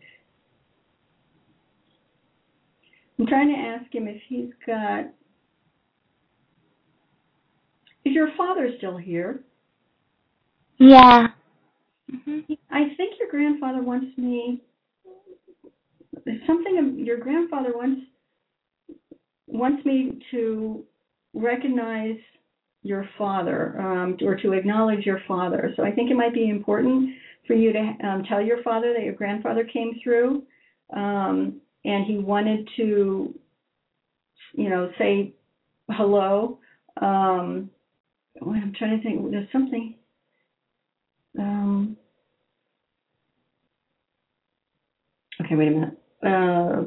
I'm trying to ask him if he's got... Is your father still here? Yeah. Mm-hmm. I think your grandfather wants me... Something of your grandfather wants wants me to recognize your father, um, or to acknowledge your father. So I think it might be important for you to um, tell your father that your grandfather came through, um, and he wanted to, you know, say hello. Um, Oh, I'm trying to think. There's something. Um, okay, wait a minute. Uh,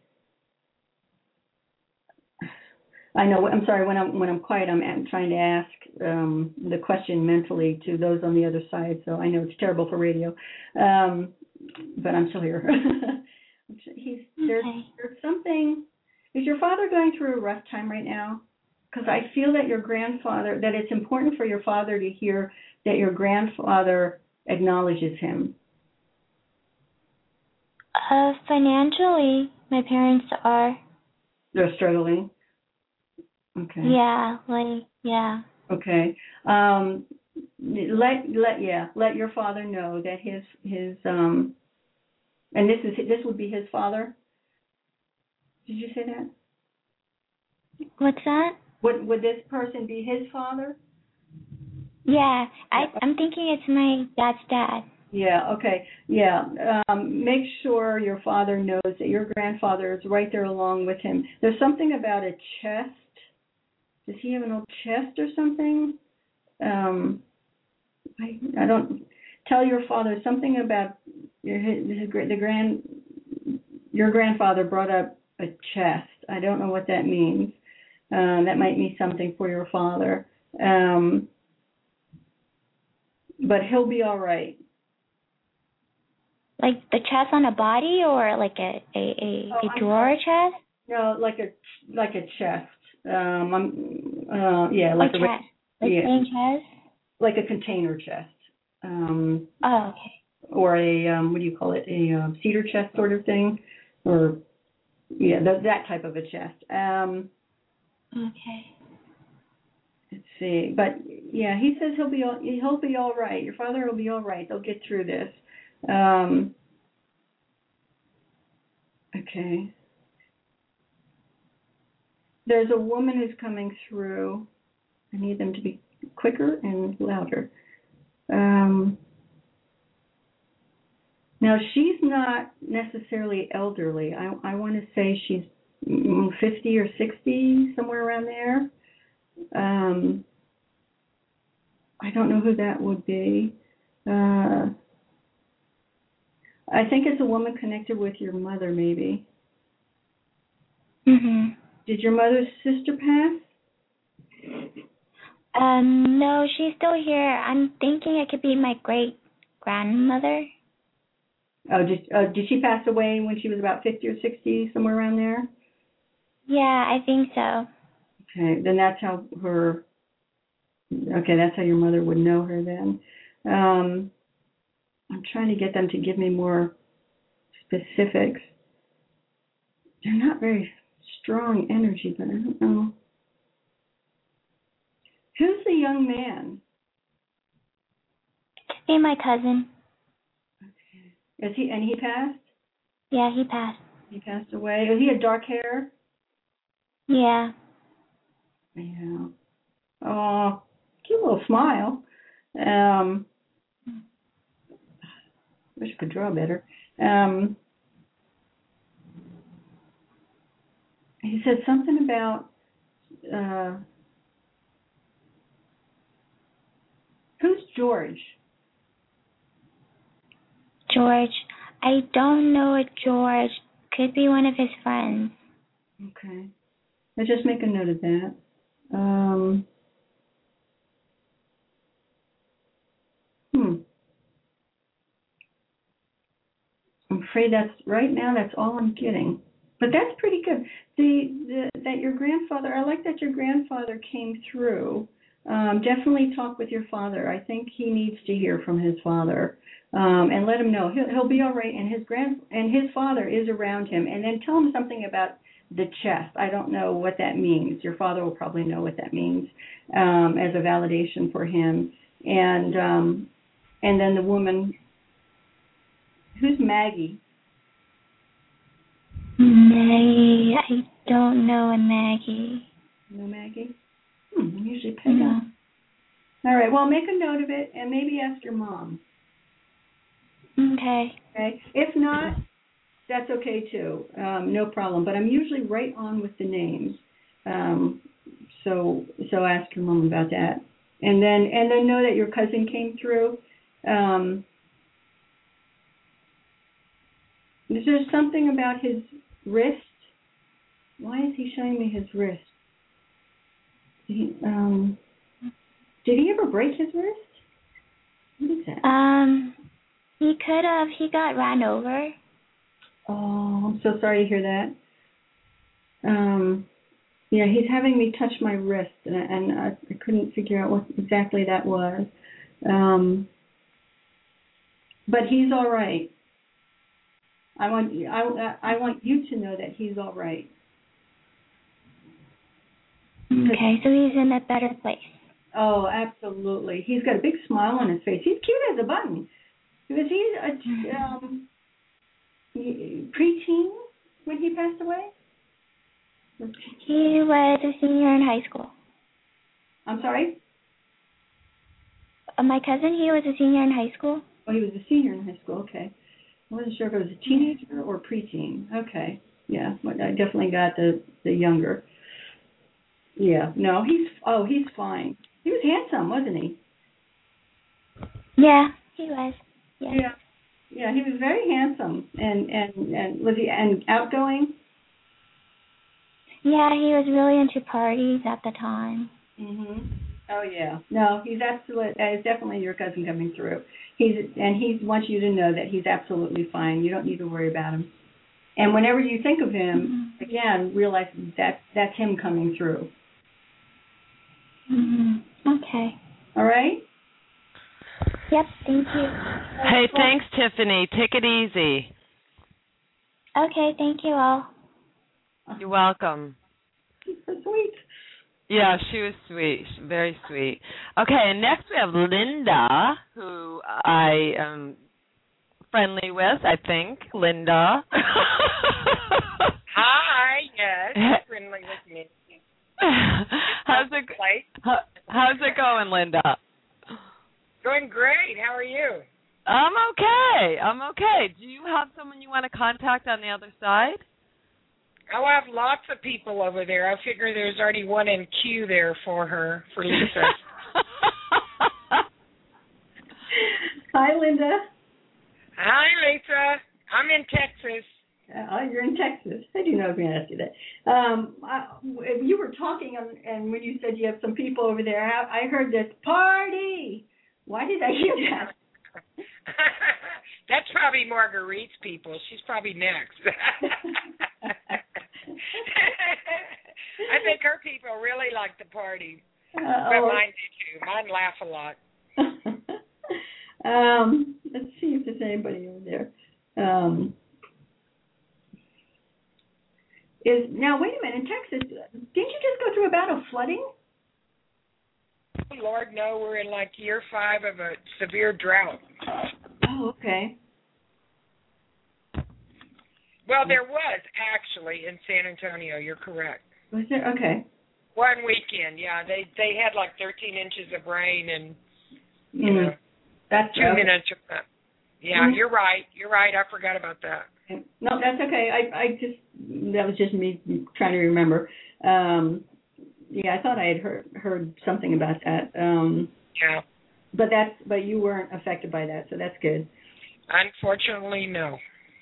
I know. I'm sorry. When I'm when I'm quiet, I'm, I'm trying to ask um, the question mentally to those on the other side. So I know it's terrible for radio, um, but I'm still here. He's there's, Okay. there's something. Is your father going through a rough time right now? Because I feel that your grandfather, that it's important for your father to hear that your grandfather acknowledges him. Uh, financially, my parents are. They're struggling. Okay. Yeah, like yeah. Okay. Um, let let yeah let your father know that his his um, and this is this would be his father. Did you say that? What's that? Would would this person be his father? Yeah, I I'm thinking it's my dad's dad. Yeah. Okay. Yeah. Um, make sure your father knows that your grandfather is right there along with him. There's something about a chest. Does he have an old chest or something? Um, I, I don't. Tell your father something about your his, his, the grand. Your grandfather brought up a chest. I don't know what that means. Uh, that might mean something for your father. Um, but he'll be all right. Like the chest on a body, or like a a a, Oh, a drawer chest? No, like a like a chest. Um, I'm, uh, yeah, like a a chest. Like yeah, chest? like a container chest. Um, oh, okay. Or a um, what do you call it? A uh, cedar chest sort of thing, or yeah, that that type of a chest. Um, okay. Let's see, but yeah, he says he'll be all, he'll be all right. Your father will be all right. They'll get through this. Um, okay. There's a woman who's coming through. I need them to be quicker and louder. Um, now, she's not necessarily elderly. I, I want to say she's fifty or sixty, somewhere around there. Um, I don't know who that would be. Uh, I think it's a woman connected with your mother, maybe. Mhm. Did your mother's sister pass? Um, no, she's still here. I'm thinking it could be my great grandmother. Oh, did uh, did she pass away when she was about fifty or sixty, somewhere around there? Yeah, I think so. Okay, then that's how her. Okay, that's how your mother would know her then. Um, I'm trying to get them to give me more specifics. They're not very strong energy, but I don't know. Who's the young man? Could be my cousin. Okay. Is he and he passed? Yeah, he passed. He passed away. He had dark hair. Yeah. Yeah. Oh, cute little smile. Um, wish I could draw better. Um, he said something about uh, who's George? George. I don't know a George. Could be one of his friends. Okay. Let's just make a note of that. Um, hmm. I'm afraid that's right now. That's all I'm getting, but that's pretty good. The, the that your grandfather. I like that your grandfather came through. Um, definitely talk with your father. I think he needs to hear from his father, um, and let him know he'll, he'll be all right. And his grand and his father is around him. And then tell him something about the chest. I don't know what that means. Your father will probably know what that means um, as a validation for him. And um, and then the woman. Who's Maggie? Maggie. I don't know a Maggie. No Maggie? Hmm, I'm usually pay No. up. All right, well, make a note of it and maybe ask your mom. Okay. Okay. If not, that's okay too. Um, no problem. But I'm usually right on with the names. Um, so so ask your mom about that. and then and then know that your cousin came through. Um, is there something about his wrist? Why is he showing me his wrist? He, um, did he ever break his wrist? What is that? Um, he could have. He got ran over. Oh, I'm so sorry to hear that. Um, yeah, he's having me touch my wrist, and, I, and I, I couldn't figure out what exactly that was. Um, but he's all right. I want I I want you to know that he's all right. Okay, so he's in a better place. Oh, absolutely. He's got a big smile on his face. He's cute as a button. Was he a um, preteen when he passed away? He was a senior in high school. I'm sorry? Uh, my cousin, he was a senior in high school. Oh, he was a senior in high school. Okay. I wasn't sure if it was a teenager or preteen. Okay. Yeah, I definitely got the, the younger. Yeah. No, he's, oh, he's fine. He was handsome, wasn't he? Yeah, he was. Yeah. Yeah. Yeah, he was very handsome. And, and, and was he and outgoing? Yeah, he was really into parties at the time. Mhm. Oh yeah. No, he's absolutely. It's definitely your cousin coming through. He's and he wants you to know that he's absolutely fine. You don't need to worry about him. And whenever you think of him, mm-hmm. again, realize that that's him coming through. Mhm. Okay. All right. Yep. Thank you. Hey, thanks, Tiffany. Take it easy. Okay. Thank you all. You're welcome. She's so sweet. Yeah, she was sweet, very sweet. Okay, and next we have Linda, who I am friendly with, I think. Linda. Hi, yes, friendly with me. How's it, how, how's it going, Linda? Going great. How are you? I'm okay. I'm okay. Do you have someone you want to contact on the other side? Oh, I have lots of people over there. I figure there's already one in queue there for her, for Lisa. Hi, Linda. Hi, Lisa. I'm in Texas. Uh, you're in Texas. I do know I was going to ask you that. Um, I, you were talking, on, and when you said you have some people over there, I, I heard this party. Why did I hear that? That's probably Marguerite's people. She's probably next. I think her people really like the party. Uh, but oh. mine do too. Mine laugh a lot. um, let's see if there's anybody over there. Um, is now wait a minute, in Texas, didn't you just go through a bout of flooding? Lord, no, we're in like year five of a severe drought. Oh, okay. Well, there was actually in San Antonio. You're correct. Was there? Okay. One weekend, yeah. They they had like thirteen inches of rain and you mm. know that's two okay. minutes of that. Yeah, mm. you're right. You're right. I forgot about that. Okay. No, that's okay. I I just that was just me trying to remember. Um, yeah, I thought I had heard heard something about that. Um, yeah. But that's but you weren't affected by that, so that's good. Unfortunately, no.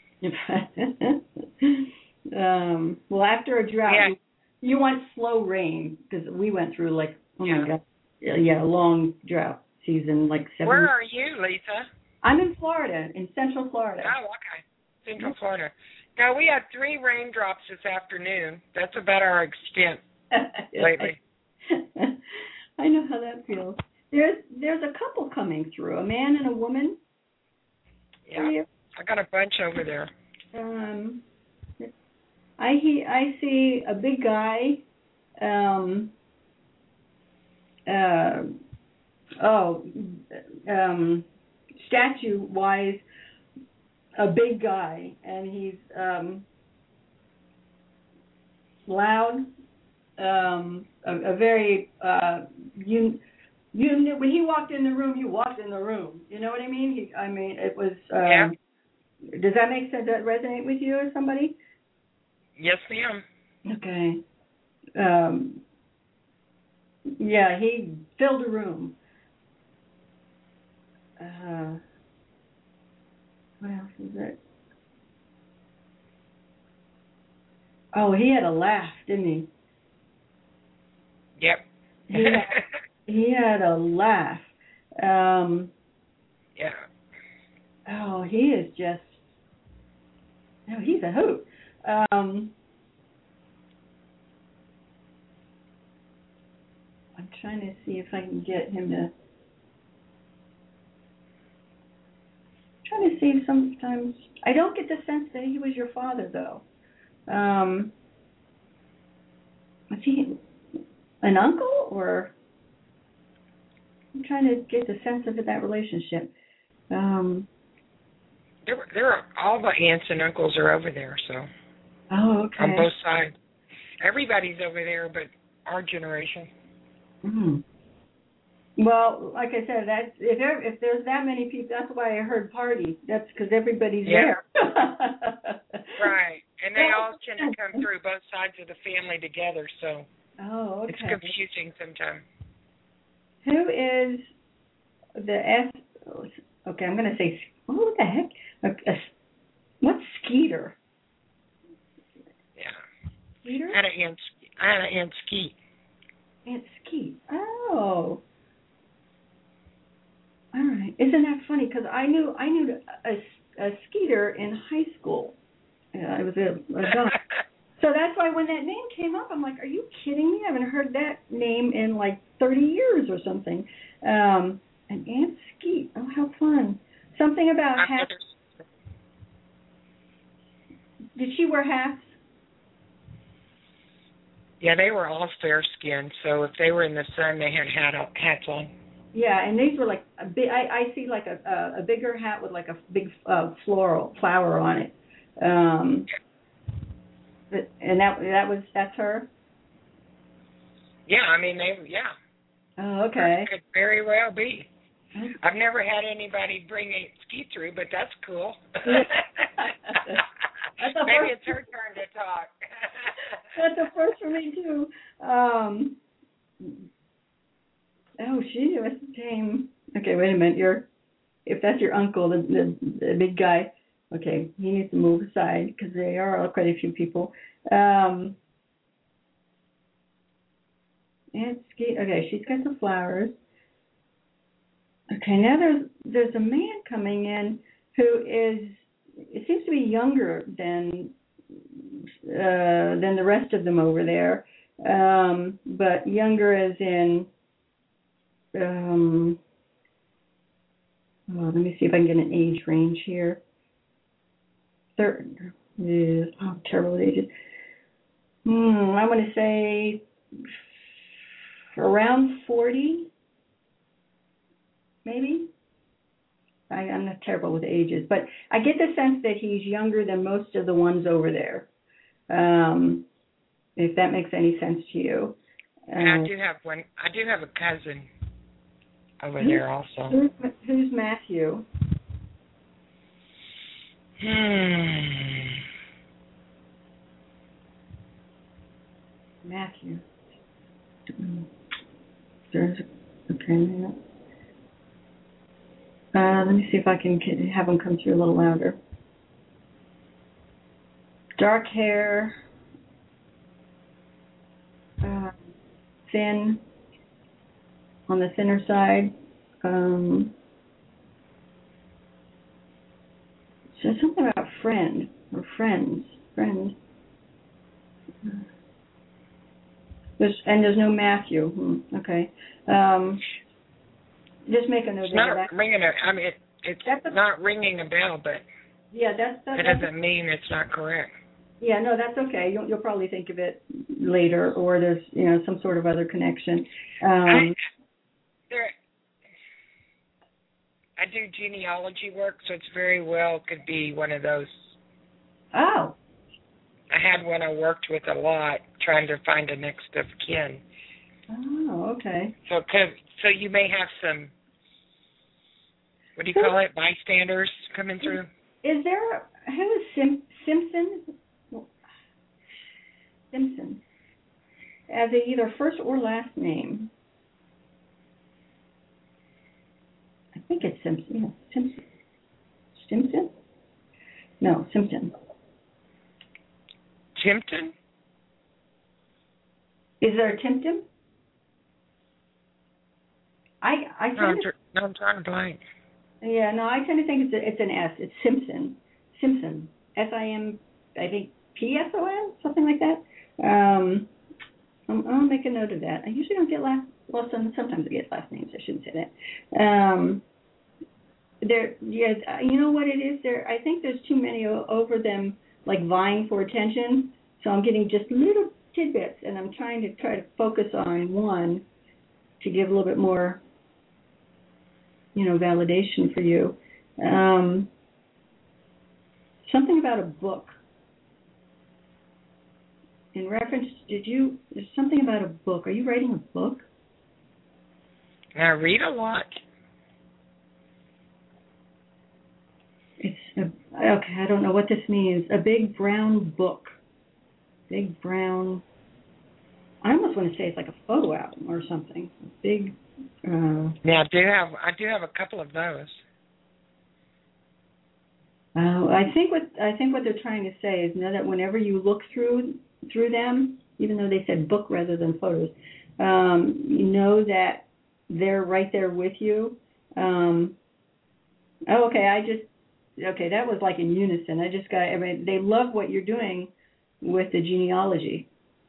um, well, after a drought, yeah. you, you want slow rain because we went through like oh yeah. my god, yeah, a long drought season, like seven. Where are you, Lisa? I'm in Florida, in Central Florida. Oh, okay, Central Florida. Now we had three raindrops this afternoon. That's about our extent lately. I know how that feels. There's there's a couple coming through, a man and a woman. Yeah. I got a bunch over there. Um, I he I see a big guy. Um. Uh. Oh. Um. Statue-wise, a big guy, and he's um. loud. Um. A, a very uh. You. You knew when he walked in the room, you walked in the room. You know what I mean? He, I mean, it was. Um, yeah. Does that make sense? Does that resonate with you or somebody? Yes, ma'am. Okay. Um, Yeah, he filled a room. Uh, what else is it? Oh, he had a laugh, didn't he? Yep. He had, he had a laugh. Um, yeah. Oh, he is just. No, he's a hoot. Um, I'm trying to see if I can get him to. I'm trying to see if sometimes I don't get the sense that he was your father, though. Um, was he an uncle, or? I'm trying to get the sense of that relationship. Um, there, there are all the aunts and uncles are over there, so. Oh, okay. On both sides, everybody's over there, but our generation. Mm. Well, like I said, that if there, if there's that many people, that's why I heard party. That's because everybody's yeah. there. Right, and they all tend to come through both sides of the family together, so. Oh, okay. It's confusing sometimes. Who is the S? Okay, I'm going to say, oh, what the heck? A, a, what's Skeeter? Yeah. Skeeter? I had an aunt, I had an aunt Skeet. Aunt Skeet. Oh. All right. Isn't that funny? Because I knew I knew a, a Skeeter in high school. Yeah, I was a, a guy. So that's why when that name came up, I'm like, are you kidding me? I haven't heard that name in like thirty years or something. Um, an Aunt Skeet. Oh, how fun. Something about hats. Did she wear hats? Yeah, they were all fair-skinned, so if they were in the sun, they had hat, hats on. Yeah, and these were like, a big, I, I see like a, a, a bigger hat with like a big uh, floral flower on it. Um, but, and that that was, that's her? Yeah, I mean, they, yeah. Oh, okay. Could very well be. I've never had anybody bring a ski through, but that's cool. That's Maybe it's her turn to talk. That's a first for me too. Um, oh, she was tame. Okay, wait a minute. You're, if that's your uncle, the, the, the big guy. Okay, he needs to move aside because there are quite a few people. Um, and ski. Okay, she's got the flowers. Okay, now there's there's a man coming in who is, it seems to be younger than uh, than the rest of them over there, um, but younger as in, um, oh, let me see if I can get an age range here. Third, is, oh, terrible ages. Hmm, I want to say around forty. Maybe? I, I'm not terrible with ages, but I get the sense that he's younger than most of the ones over there, um, if that makes any sense to you. And uh, I do have one. I do have a cousin over who, there also. Who's, who's Matthew? Hmm. Matthew. There's okay. Uh, let me see if I can have him come through a little louder. Dark hair, uh, thin, on the thinner side. Um, so something about friend or friends, friends. There's and there's no Matthew. Hmm, okay. Um, Just make a note it's not of that. Ringing a, I mean, it, it's a, not ringing a bell, but yeah, that's, that's, it doesn't mean it's not correct. Yeah, no, that's okay. You'll, you'll probably think of it later, or there's you know some sort of other connection. Um, I, there, I do genealogy work, so it's very well could be one of those. Oh. I had one I worked with a lot, trying to find a next of kin. Oh, okay. So, so you may have some, what do you call it, bystanders coming through? Is there, who is Sim, Simpson? Simpson. As a either first or last name. think it's Simpson. Yeah, Simpson. Simpson? No, Simpson. Timpton? Is there a Timpton? I I No, tend I'm, to, tr- no, I'm trying to blank. yeah, no, I tend to think it's a, it's an S. It's Simpson. Simpson. S I M, I think P S O N, something like that. Um, I'll, I'll make a note of that. I usually don't get last. Well, some, sometimes I get last names. I shouldn't say that. Um, there, yeah, you know what it is. There, I think there's too many o- over them, like vying for attention. So I'm getting just little tidbits, and I'm trying to try to focus on one to give a little bit more, you know, validation for you. Um, something about a book. In reference, did you? There's something about a book. Are you writing a book? I read a lot. It's a, okay. I don't know what this means. A big brown book. Big brown. I almost want to say it's like a photo album or something. A big. Uh, Yeah, I do have. I do have a couple of those. Uh, I think what I think what they're trying to say is know that whenever you look through through them, even though they said book rather than photos, um, you know that they're right there with you. Um, oh, okay. I just okay. That was like in unison. I just got. I mean, they love what you're doing with the genealogy.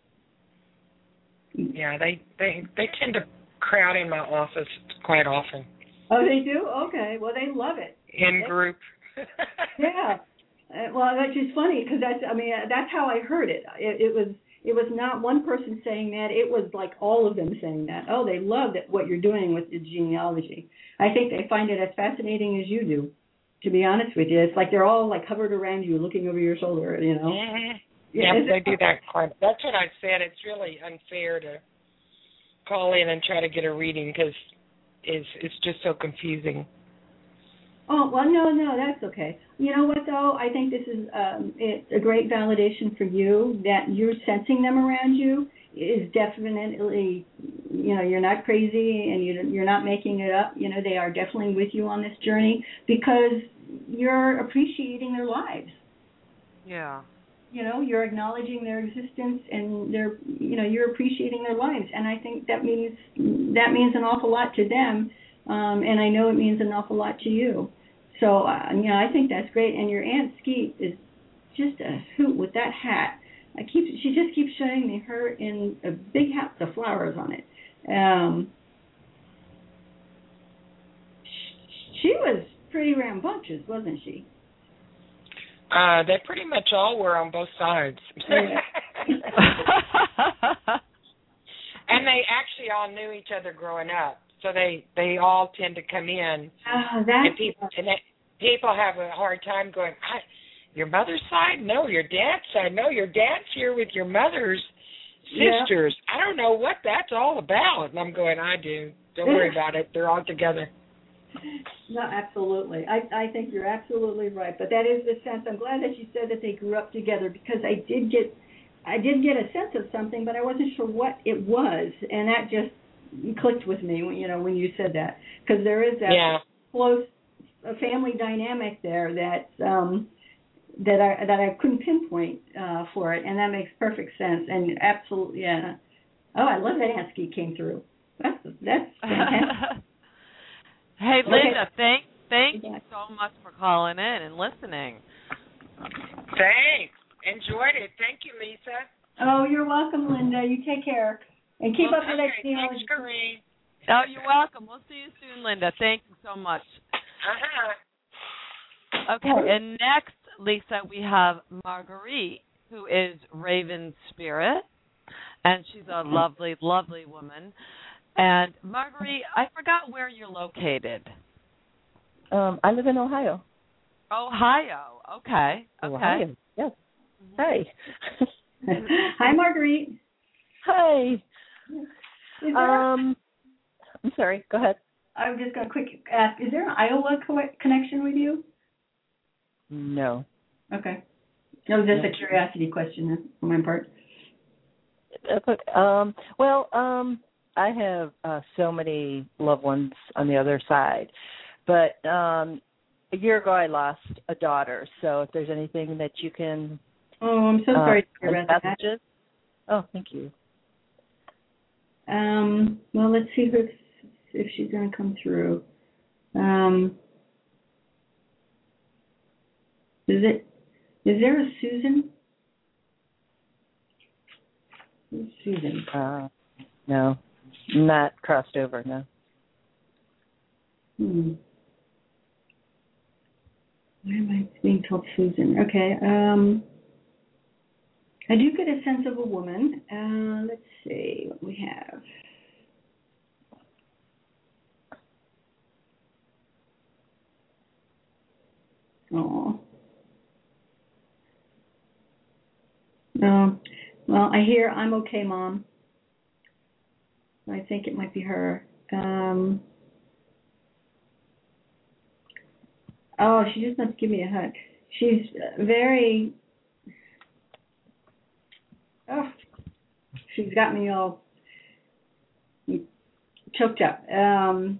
Yeah, they they they tend to crowd in my office quite often. Oh, they do? Okay. Well, they love it. In they, group. Yeah. Uh, well, that's just funny because that's. I mean, uh, that's how I heard it. it. It was. It was not one person saying that. It was like all of them saying that. Oh, they love that what you're doing with the genealogy. I think they find it as fascinating as you do. To be honest with you, it's like they're all like hovered around you, looking over your shoulder. You know. Mm-hmm. Yeah, yeah, they do that quite. That's what I said. It's really unfair to call in and try to get a reading because it's it's just so confusing. Oh, well, no, no, that's okay. You know what, though? I think this is um, it's a great validation for you that you're sensing them around you is definitely, you know, you're not crazy and you, you're not making it up. You know, they are definitely with you on this journey because you're appreciating their lives. Yeah. You know, you're acknowledging their existence and they're, you know, you're appreciating their lives. And I think that means that means an awful lot to them. Um, and I know it means an awful lot to you. So, uh, you know, I think that's great. And your Aunt Skeet is just a hoot with that hat. I keep she just keeps showing me her in a big hat with the flowers on it. Um, she was pretty rambunctious, wasn't she? Uh, they pretty much all were on both sides. And they actually all knew each other growing up. So they, they all tend to come in, uh, that's, and people and they, people have a hard time going. I, your mother's side? No, your dad's side? No, your dad's here with your mother's sisters. Yeah. I don't know what that's all about. And I'm going, I do. Don't worry about it. They're all together. No, absolutely. I I think you're absolutely right. But that is the sense. I'm glad that you said that they grew up together because I did get I did get a sense of something, but I wasn't sure what it was, and that just clicked with me when you know when you said that because there is that yeah. close family dynamic there that um, that I that I couldn't pinpoint uh, for it, and that makes perfect sense and absolutely yeah. Oh, I love that Aunt Skeet came through. That's that's fantastic. Hey, Linda, okay. thank thank you so much for calling in and listening. Thanks. Enjoyed it. Thank you, Lisa. Oh, you're welcome, Linda. You take care. And keep well, up with that. Okay. Thanks, Corrine. Oh, you're welcome. We'll see you soon, Linda. Thank you so much. Uh-huh. Okay, and next, Lisa, we have Marguerite, who is Raven Spirit, and she's a lovely, lovely woman. And Marguerite, I forgot where you're located. Um, I live in Ohio. Ohio. Okay. Okay. Ohio. Yes. Hey. Hi, Marguerite. Hi. Um, I'm sorry. Go ahead. I'm just going to quick ask: is there an Iowa co- connection with you? No. Okay. No, just no. a curiosity question on my part. Um. Well. Um. I have uh, so many loved ones on the other side. but um, a year ago I lost a daughter. So if there's anything that you can, oh, I'm so uh, sorry to hear about messages. That. Oh, thank you. Um, well, let's see if if she's going to come through. Um, is it? Is there a Susan? Who's Susan? Uh, no, not crossed over. No. Hmm. Why am I being told Susan? Okay. Um, I do get a sense of a woman. Uh, let's see what we have. Oh. No. Well, I hear I'm okay, Mom. I think it might be her. Um, oh, she just wants to give me a hug. She's very. Oh, she's got me all choked up. Um,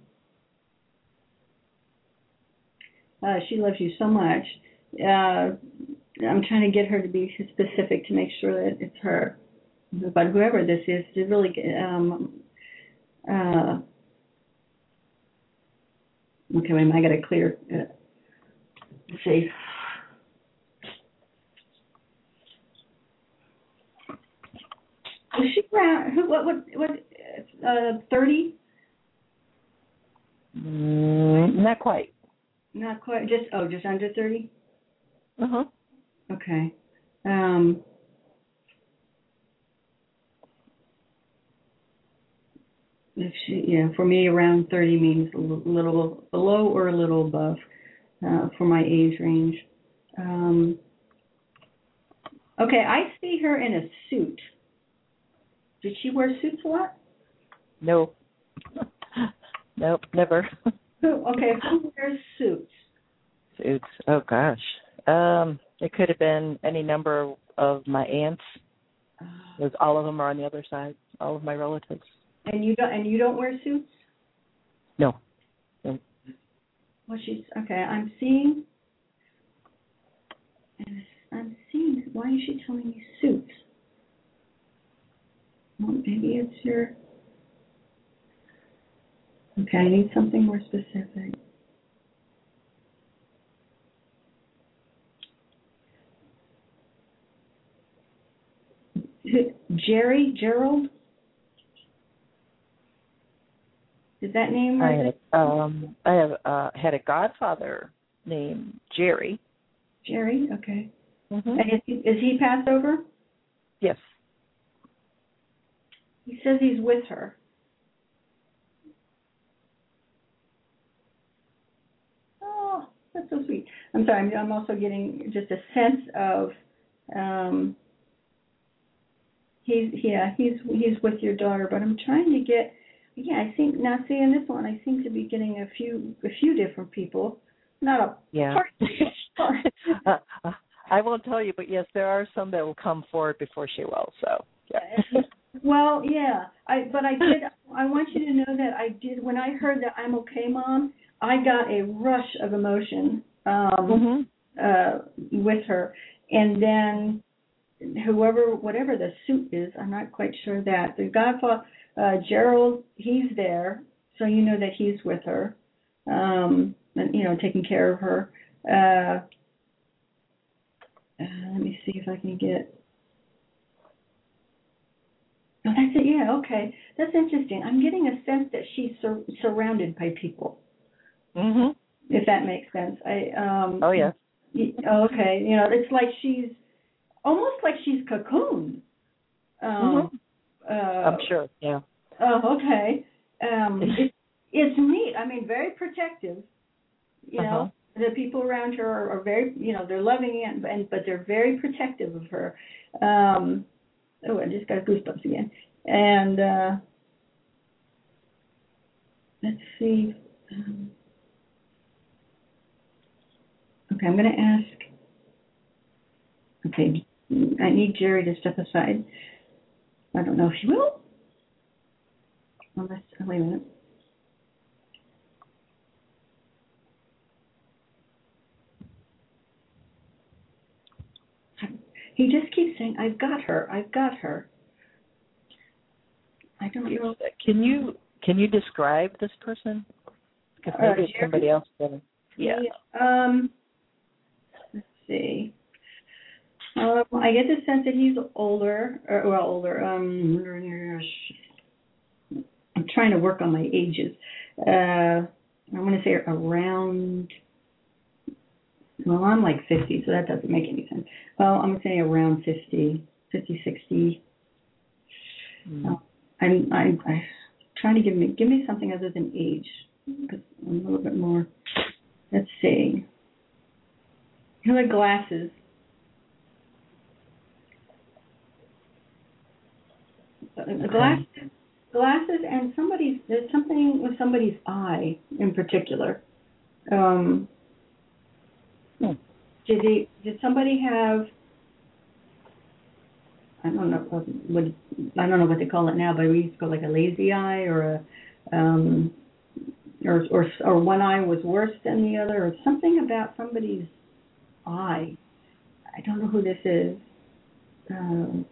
uh, she loves you so much. Uh, I'm trying to get her to be specific to make sure that it's her. But whoever this is, to really um, uh, okay, wait a minute, I got to clear. Uh, let's see. Was she around? Who? What? What? What? Uh, thirty? Mm, not quite. Not quite. Just oh, just under thirty. Uh huh. Okay. Um. If she, yeah, for me, around thirty means a little below or a little above uh, for my age range. Um, okay, I see her in a suit. Did she wear suits a lot? No. Nope, never. Who? Okay, who wears suits? Suits. Oh gosh. Um, it could have been any number of my aunts. Because all of them are on the other side. All of my relatives. And you don't. And you don't wear suits? No. No. Well, she's okay. I'm seeing. And I'm seeing. Why is she telling me suits? Well, maybe it's your. Okay, I need something more specific. Jerry, Gerald? Is that name I right? have, um, I have uh, had a godfather named Jerry. Jerry, okay. Mm-hmm. And is he, is he passed over? Yes. He says he's with her. Oh, that's so sweet. I'm sorry, I'm, I'm also getting just a sense of, um, he's, yeah, he's, he's with your daughter, but I'm trying to get, yeah, I think, now seeing this one, I seem to be getting a few, a few different people. Not a yeah. uh, I won't tell you, but yes, there are some that will come forward before she will, so, yeah. Well, yeah, I but I did. I want you to know that I did. When I heard that I'm okay, Mom, I got a rush of emotion um, mm-hmm. uh, with her, and then whoever, whatever the suit is, I'm not quite sure that the Godfather uh, Gerald, he's there, so you know that he's with her, um, and you know, taking care of her. Uh, uh, let me see if I can get. Oh, that's it. Yeah, okay. That's interesting. I'm getting a sense that she's sur- surrounded by people. Mhm. If that makes sense. I. Um, oh yeah. Oh, okay. You know, it's like she's almost like she's cocooned. Um, mm-hmm. uh, I'm sure. Yeah. Oh, okay. Um, it, it's neat. I mean, very protective. You uh-huh. know, the people around her are, are very, you know, they're loving and, and but they're very protective of her. Um, Oh, I just got goosebumps again. And uh, let's see. Um, okay, I'm going to ask. Okay, I need Jerry to step aside. I don't know if she will. Unless, oh, wait a minute. He just keeps saying, "I've got her. I've got her." I don't know. Can you can you describe this person? Because maybe Uh, it's somebody else. Then. Yeah. yeah. Um. Let's see. Um, I get the sense that he's older, or well, older. Um, I'm trying to work on my ages. Uh, I want to say around. Well, I'm like fifty, so that doesn't make any sense. Well, I'm going to say around fifty, fifty, sixty. Mm. Uh, I'm, I'm, I'm trying to give me give me something other than age, because I'm a little bit more. Let's see. He had glasses. Okay. Glasses, glasses, and somebody's there's something with somebody's eye in particular. Um, hmm. Did he? Did somebody have? I don't know what I don't know what they call it now, but we used to call it like a lazy eye, or a, um, or or or one eye was worse than the other, or something about somebody's eye. I don't know who this is. Um,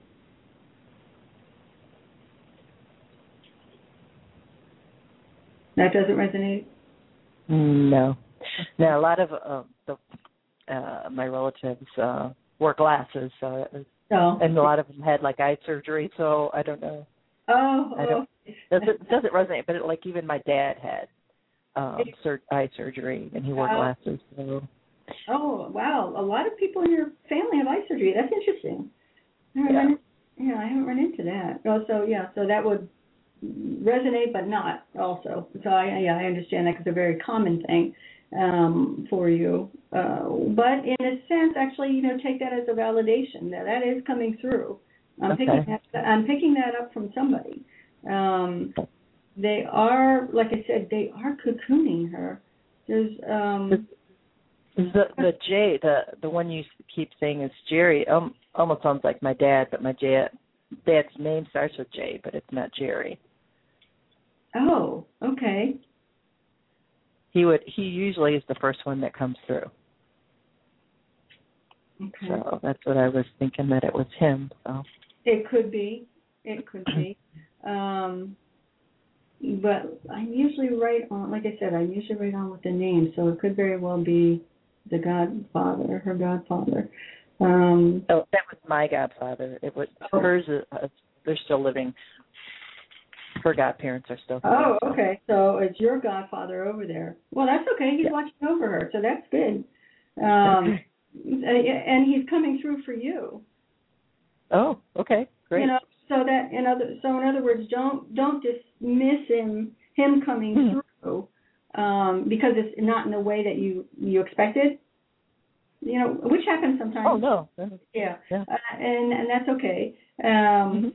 That doesn't resonate? No. No, a lot of uh, the, uh, my relatives uh, wore glasses, so it was, oh. and a lot of them had like eye surgery, so I don't know. Oh. I don't, doesn't doesn't resonate, but it, like even my dad had um, sur- eye surgery, and he wore uh, glasses. So. Oh, wow. A lot of people in your family have eye surgery. That's interesting. I haven't yeah. Run in, yeah, I haven't run into that. Oh, so, yeah, so that would resonate, but not also. So I, yeah, I understand that because it's a very common thing um, for you. Uh, but in a sense, actually, you know, take that as a validation that that is coming through. I'm okay. picking that. I'm picking that up from somebody. Um, they are, like I said, they are cocooning her. There's um, the the J, the the one you keep saying is Jerry. Um, almost sounds like my dad, but my dad dad's name starts with J, but it's not Jerry. Oh, okay. He would. He usually is the first one that comes through. Okay. So that's what I was thinking, that it was him. So it could be. It could be. Um, but I'm usually right on. Like I said, I'm usually right on with the name, so it could very well be the godfather, her godfather. Um, oh, that was my godfather. It was oh. hers. Uh, they're still living. Her godparents are still here. Oh, okay. So it's your godfather over there. Well, that's okay. He's yeah. watching over her, so that's good. Um, and he's coming through for you. Oh, okay, great. You know, so that in other, so in other words, don't don't dismiss him him coming mm-hmm. through um, because it's not in the way that you you expected. You know, which happens sometimes. Oh no. Yeah, yeah. Uh, and and that's okay. Um, mm-hmm.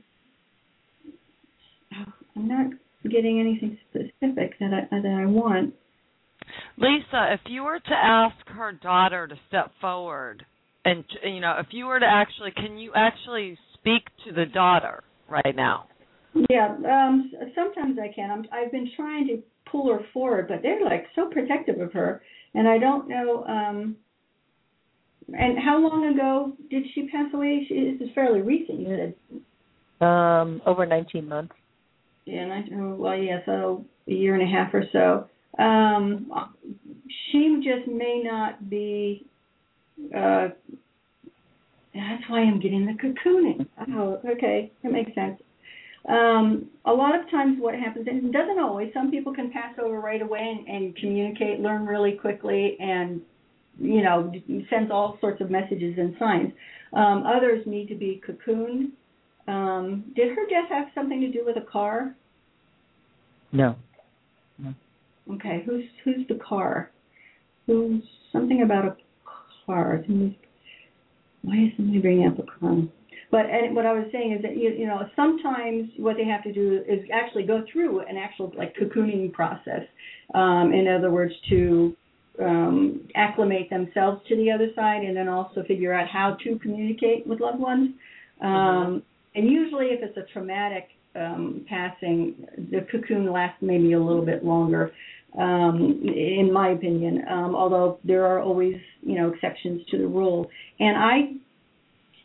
I'm not getting anything specific that I that I want. Lisa, if you were to ask her daughter to step forward, and you know, if you were to actually, can you actually speak to the daughter right now? Yeah, um, sometimes I can. I'm, I've been trying to pull her forward, but they're like so protective of her, and I don't know. Um, and how long ago did she pass away? She, this is fairly recent, you said. Um, over nineteen months. Yeah, nineteen, well, yeah, so a year and a half or so. Um, she just may not be. Uh, that's why I'm getting the cocooning. Oh, okay, that makes sense. Um, a lot of times what happens, and it doesn't always, some people can pass over right away and, and communicate, learn really quickly, and, you know, sends all sorts of messages and signs. Um, others need to be cocooned. Um, did her death have something to do with a car? No. No. Okay, who's who's the car? Who's something about a car? Why is somebody bringing up a car? But and what I was saying is that you, you know sometimes what they have to do is actually go through an actual like cocooning process. Um, in other words, to um, acclimate themselves to the other side, and then also figure out how to communicate with loved ones. Um, mm-hmm. And usually, if it's a traumatic um, passing, the cocoon lasts maybe a little bit longer, um, in my opinion. Um, although there are always, you know, exceptions to the rule. And I,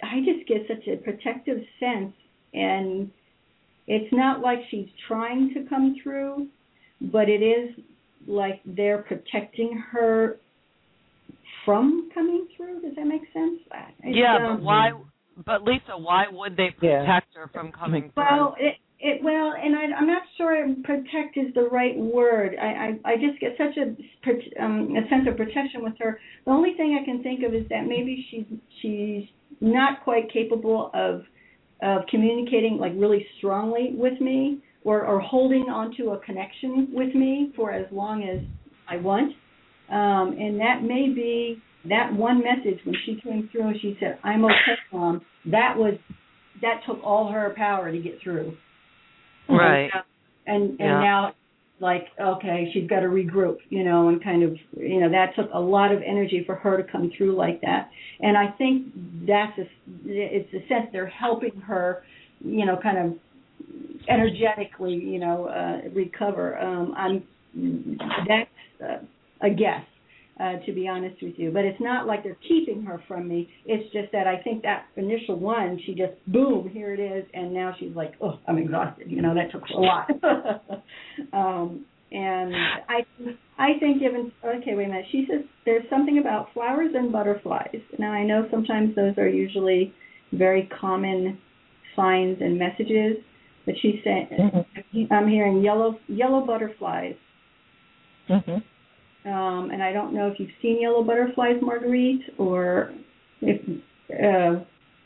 I just get such a protective sense, and it's not like she's trying to come through, but it is like they're protecting her from coming through. Does that make sense? It's, yeah, um, but why? But Lisa, why would they protect yeah. her from coming through? Well, it, it well, and I, I'm not sure protect is the right word. I, I, I just get such a um, a sense of protection with her. The only thing I can think of is that maybe she's she's not quite capable of of communicating like really strongly with me, or, or holding onto a connection with me for as long as I want. Um, and that may be that one message when she came through and she said, "I'm okay, Mom." That was that took all her power to get through. Right. And and, and yeah. now, like, okay, she's got to regroup, you know, and kind of, you know, that took a lot of energy for her to come through like that. And I think that's a, it's a sense they're helping her, you know, kind of energetically, you know, uh, recover. Um, I'm that's uh, a guess, uh, to be honest with you. But it's not like they're keeping her from me. It's just that I think that initial one, she just, boom, here it is, and now she's like, oh, I'm exhausted. You know, that took a lot. um, and I I think given, okay, wait a minute. She says there's something about flowers and butterflies. Now, I know sometimes those are usually very common signs and messages, but she's saying, mm-hmm. I'm hearing yellow yellow butterflies. Mm-hmm. Um, and I don't know if you've seen yellow butterflies, Marguerite, or if uh,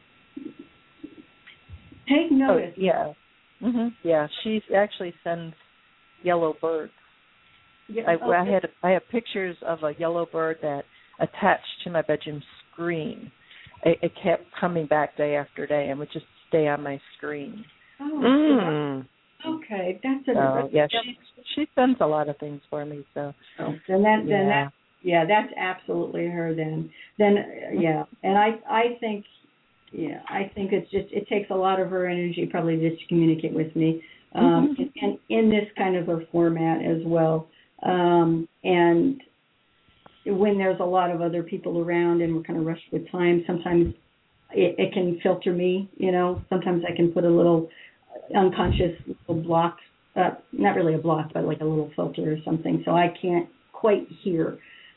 take notice. Oh, yeah, mm-hmm. yeah. She actually sends yellow birds. Yeah, I, okay. I had I have pictures of a yellow bird that attached to my bedroom screen. It, it kept coming back day after day and would just stay on my screen. Oh, mm. okay, that's a so, that's, yeah. She she sends a lot of things for me. So oh, then that then yeah. that yeah, that's absolutely her. Then then yeah, and I I think yeah I think it's just it takes a lot of her energy probably just to communicate with me, um, mm-hmm. and, and in this kind of a format as well. Um, and when there's a lot of other people around and we're kind of rushed with time, sometimes it, it can filter me. You know, sometimes I can put a little unconscious little block, uh, not really a block, but like a little filter or something, so I can't quite hear.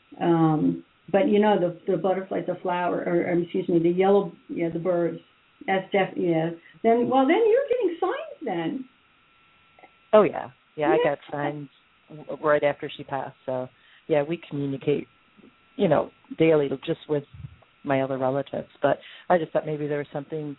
Um, but you know, the the butterflies, the flower, or, or excuse me, the yellow, yeah, the birds. That's definitely yeah. Then well, then you're getting signs then. Oh yeah, yeah, yeah. I got signs right after she passed. So yeah, we communicate, you know, daily just with my other relatives. But I just thought maybe there was something.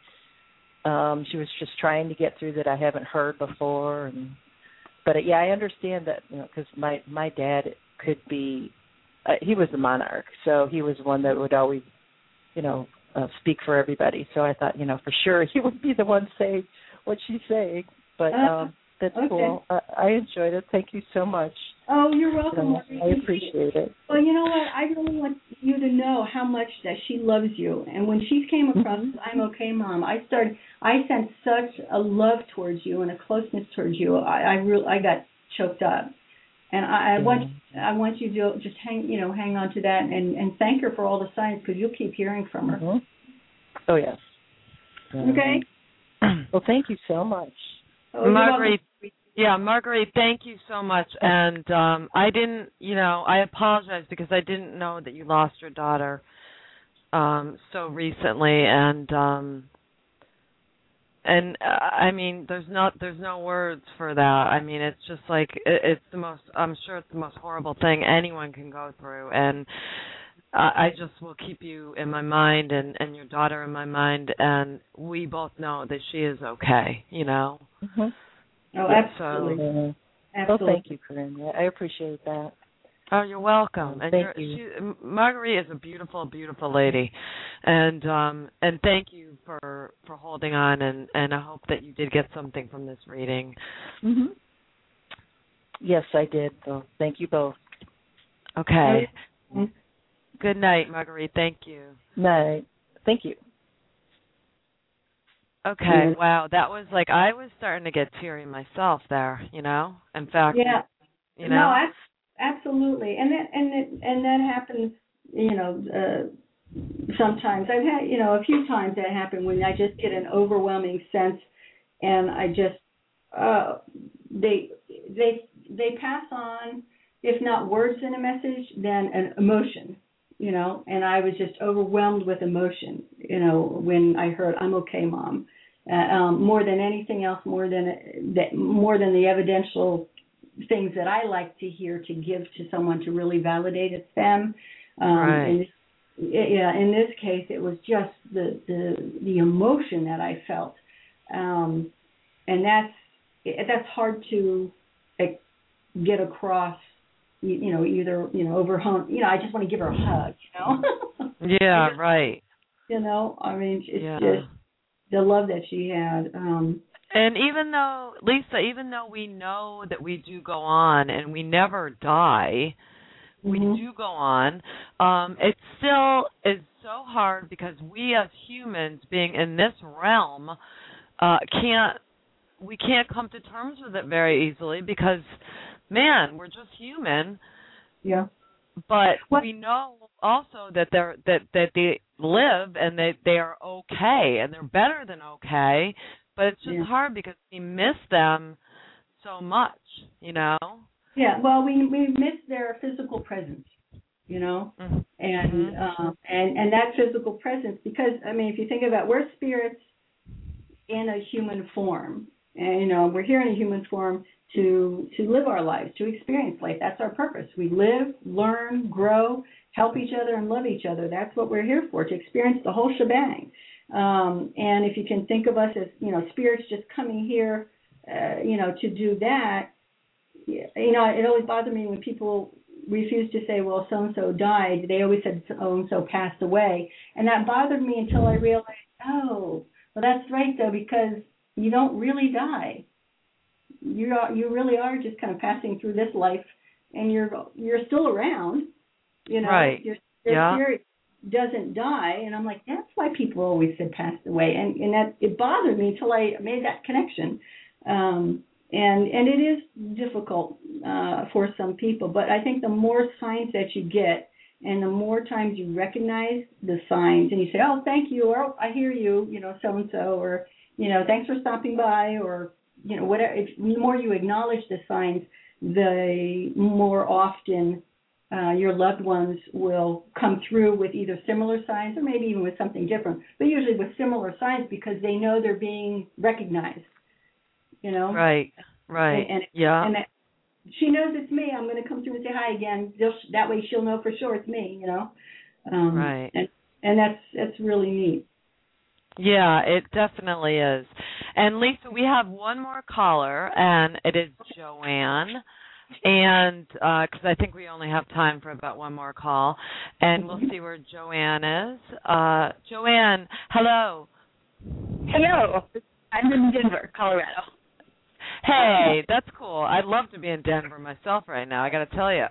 Um, she was just trying to get through that I haven't heard before, and but uh, yeah, I understand that, you know, because my my dad could be, uh, he was the monarch, so he was one that would always, you know, uh, speak for everybody. So I thought, you know, for sure he would be the one saying what she's saying. But um, that's okay. cool. Uh, I enjoyed it. Thank you so much. Oh, you're welcome. So, I appreciate it. Well, you know what? I really want you to know how much that she loves you. And when she came across mm-hmm. I'm Okay, Mom, I started. I sensed such a love towards you and a closeness towards you. I I, really, I got choked up, and I, I want I want you to just hang you know hang on to that and, and thank her for all the signs, because you'll keep hearing from her. Mm-hmm. Oh yes. Okay. Well, thank you so much. Oh, Marguerite. Yeah, Marguerite, thank you so much. And um, I didn't, you know, I apologize because I didn't know that you lost your daughter um, so recently. And um, and uh, I mean, there's not, there's no words for that. I mean, it's just like it, it's the most. I'm sure it's the most horrible thing anyone can go through. And uh, I just will keep you in my mind and, and your daughter in my mind. And we both know that she is okay. You know. Mm-hmm. Oh, yeah, absolutely. So, absolutely. Well, thank you, Corinne. I appreciate that. Oh, you're welcome. And thank you're, you. She, Marguerite is a beautiful, beautiful lady, and um, and thank you for, for holding on. And, and I hope that you did get something from this reading. Mm-hmm. Yes, I did. So thank you both. Okay. Mm-hmm. Good night, Marguerite. Thank you. Night. Thank you. Okay, wow, that was like, I was starting to get teary myself there, you know? In fact, yeah. you know? No, absolutely. And that, and it, and that happens, you know, uh, sometimes I've had, you know, a few times that happen when I just get an overwhelming sense, and I just uh, they they they pass on, if not words in a message, then an emotion, you know. And I was just overwhelmed with emotion, you know, when I heard "I'm okay, Mom," uh, um, more than anything else, more than that, more than the evidential things that I like to hear to give to someone to really validate it's them. Um, right. And yeah, in this case, it was just the the, the emotion that I felt, um, and that's that's hard to like, get across. You, you know, either you know over home. You know, I just want to give her a hug. You know. Yeah. just, right. You know, I mean, it's yeah. just the love that she had. Um, and even though Lisa, even though we know that we do go on and we never die. We mm-hmm. do go on. Um, it still is so hard because we as humans, being in this realm, uh, can't we can't come to terms with it very easily because, man, we're just human. Yeah. But what? we know also that they're that that they live and that they are okay and they're better than okay. But it's just yeah. hard because we miss them so much, you know. Yeah, well, we we miss their physical presence, you know, mm-hmm. and mm-hmm. um, and and that physical presence, because I mean, if you think about it, we're spirits in a human form, and you know, we're here in a human form to to live our lives, to experience life. That's our purpose. We live, learn, grow, help each other, and love each other. That's what we're here for, to experience the whole shebang. Um, and if you can think of us as, you know, spirits just coming here, uh, you know, to do that. You know, it always bothered me when people refused to say, well, so-and-so died. They always said so-and-so passed away. And that bothered me until I realized, oh, well, that's right, though, because you don't really die. You are, you really are just kind of passing through this life, and you're you're still around, you know. Right. Your, your yeah. spirit doesn't die. And I'm like, that's why people always said passed away. And, and that it bothered me until I made that connection. Um And and it is difficult uh, for some people, but I think the more signs that you get, and the more times you recognize the signs, and you say, "Oh, thank you," or oh, "I hear you," you know, so and so, or you know, "Thanks for stopping by," or you know, whatever. If, the more you acknowledge the signs, the more often uh, your loved ones will come through with either similar signs or maybe even with something different, but usually with similar signs because they know they're being recognized. You know, right, right, and, and yeah, and that, she knows it's me. I'm going to come through and say hi again. They'll, that way, she'll know for sure it's me. You know, um, right, and and that's that's really neat. Yeah, it definitely is. And Lisa, we have one more caller, and it is Joanne. And because uh, I think we only have time for about one more call, and we'll see where Joanne is. Uh, Joanne, hello. Hello. I'm in Denver, Colorado. Hey, that's cool. I'd love to be in Denver myself right now, I got to tell you.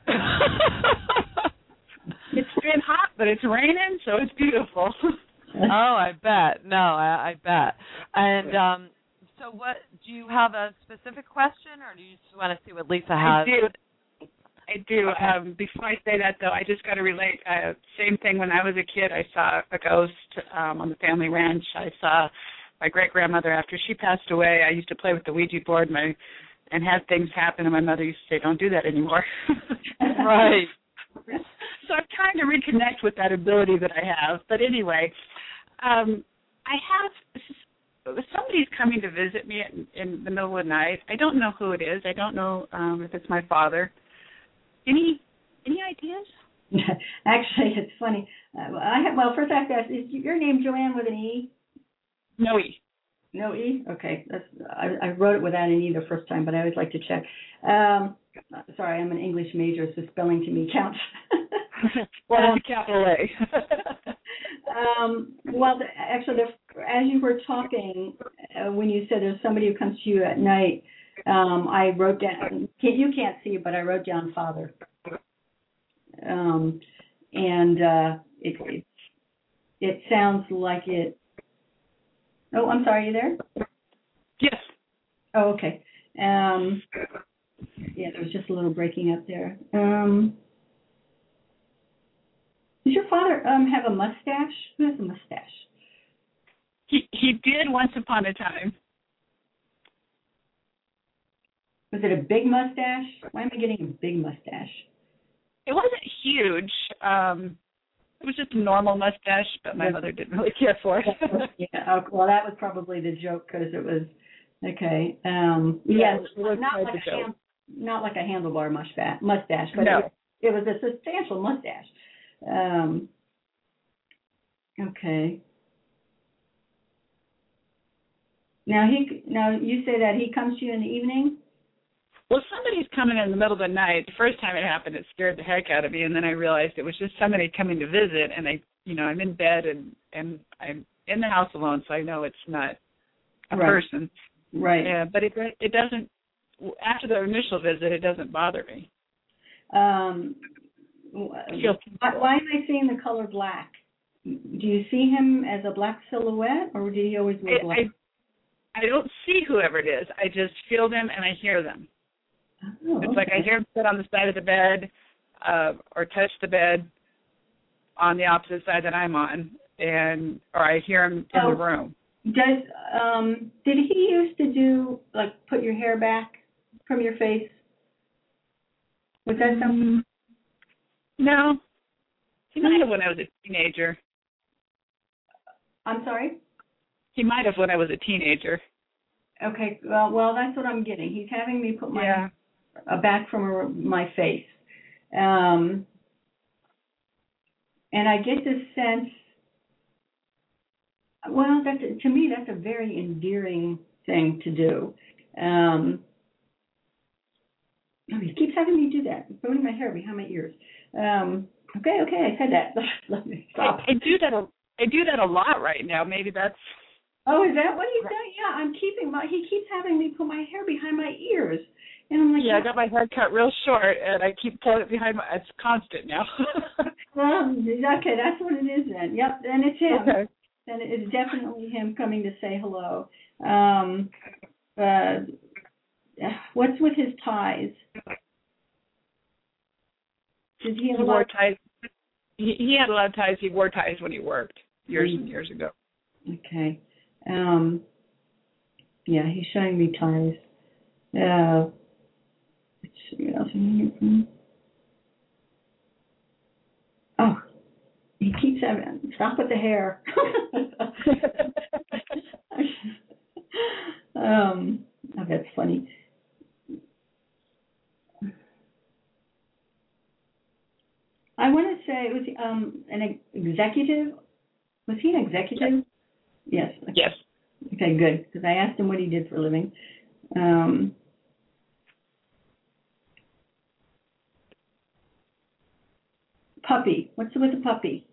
It's been hot, but it's raining, so it's beautiful. Oh, I bet. No, I, I bet. And um, so what, do you have a specific question, or do you just want to see what Lisa has? I do. I do. Okay. Um, before I say that, though, I just got to relate. Uh, same thing when I was a kid. I saw a ghost um, on the family ranch. I saw my great-grandmother after she passed away. I used to play with the Ouija board my, and had things happen, and my mother used to say, don't do that anymore. Right. So I'm trying to reconnect with that ability that I have. But anyway, um, I have somebody's coming to visit me in, in the middle of the night. I don't know who it is. I don't know um, if it's my father. Any any ideas? Actually, it's funny. Uh, I have, well, first I have to ask, is your name Joanne with an E? No E. No E? Okay. That's, I, I wrote it without an E the first time, but I always like to check. Um, sorry, I'm an English major, so spelling to me counts. Well, um, capital A. um, well, the, actually, the, as you were talking, uh, when you said there's somebody who comes to you at night, um, I wrote down, you can't see it, but I wrote down father. Um, and uh, it, it it sounds like it. Oh, I'm sorry, are you there? Yes. Oh, okay. Um, yeah, there was just a little breaking up there. Um, Does your father um have a mustache? Who has a mustache? He he did once upon a time. Was it a big mustache? Why am I getting a big mustache? It wasn't huge. Um, it was just a normal mustache, but my mother didn't really care for it. Yeah. Oh, well, that was probably the joke because it was okay. Um, yeah, yeah, it was not quite like the a joke. hand, not like a handlebar mustache, mustache, but No. it, it was a substantial mustache. Um, okay. Now he now you say that he comes to you in the evening? Well, somebody's coming in the middle of the night. The first time it happened, it scared the heck out of me, and then I realized it was just somebody coming to visit, and I, you know, I'm in bed and and I'm in the house alone, so I know it's not a Right. person. Right. Yeah, but it it doesn't. After the initial visit, it doesn't bother me. Um, Feel why, why am I seeing the color black? Do you see him as a black silhouette, or did he always wear I, black? I, I don't see whoever it is. I just feel them and I hear them. Oh, It's like I hear them sit on the side of the bed uh, or touch the bed on the opposite side that I'm on, and or I hear them in Oh. the room. Does um did he used to do like put your hair back from your face? Was that something? Mm, no. He might have when I was a teenager. I'm sorry? He might have when I was a teenager. Okay, well, well, that's what I'm getting. He's having me put my Yeah. uh, back from my face, um, and I get this sense. Well, that's to me that's a very endearing thing to do. Um, oh, he keeps having me do that, putting my hair behind my ears. Um, okay, okay, I said that. Let me stop. I, I do that. A, I do that a lot right now. Maybe that's. Oh, is that what he's saying? Yeah, I'm keeping my. He keeps having me put my hair behind my ears, and I'm like, Yeah, I got my hair cut real short, and I keep pulling it behind my. It's constant now. um, okay, that's what it is then. Yep, and it's him. Okay. And it's definitely him coming to say hello. Um, uh, what's with his ties? Did he have He a wore lot? ties. He, he had a lot of ties. He wore ties when he worked years and years ago. Okay. Um, yeah, he's showing me ties. Uh, let's see what else I need. Oh, he keeps having. Stop with the hair. um, oh, that's funny. I want to say, was he um, an executive? Was he an executive? Yes. Yes. Yes. Okay, good. Because I asked him what he did for a living. Um, puppy. What's with the puppy?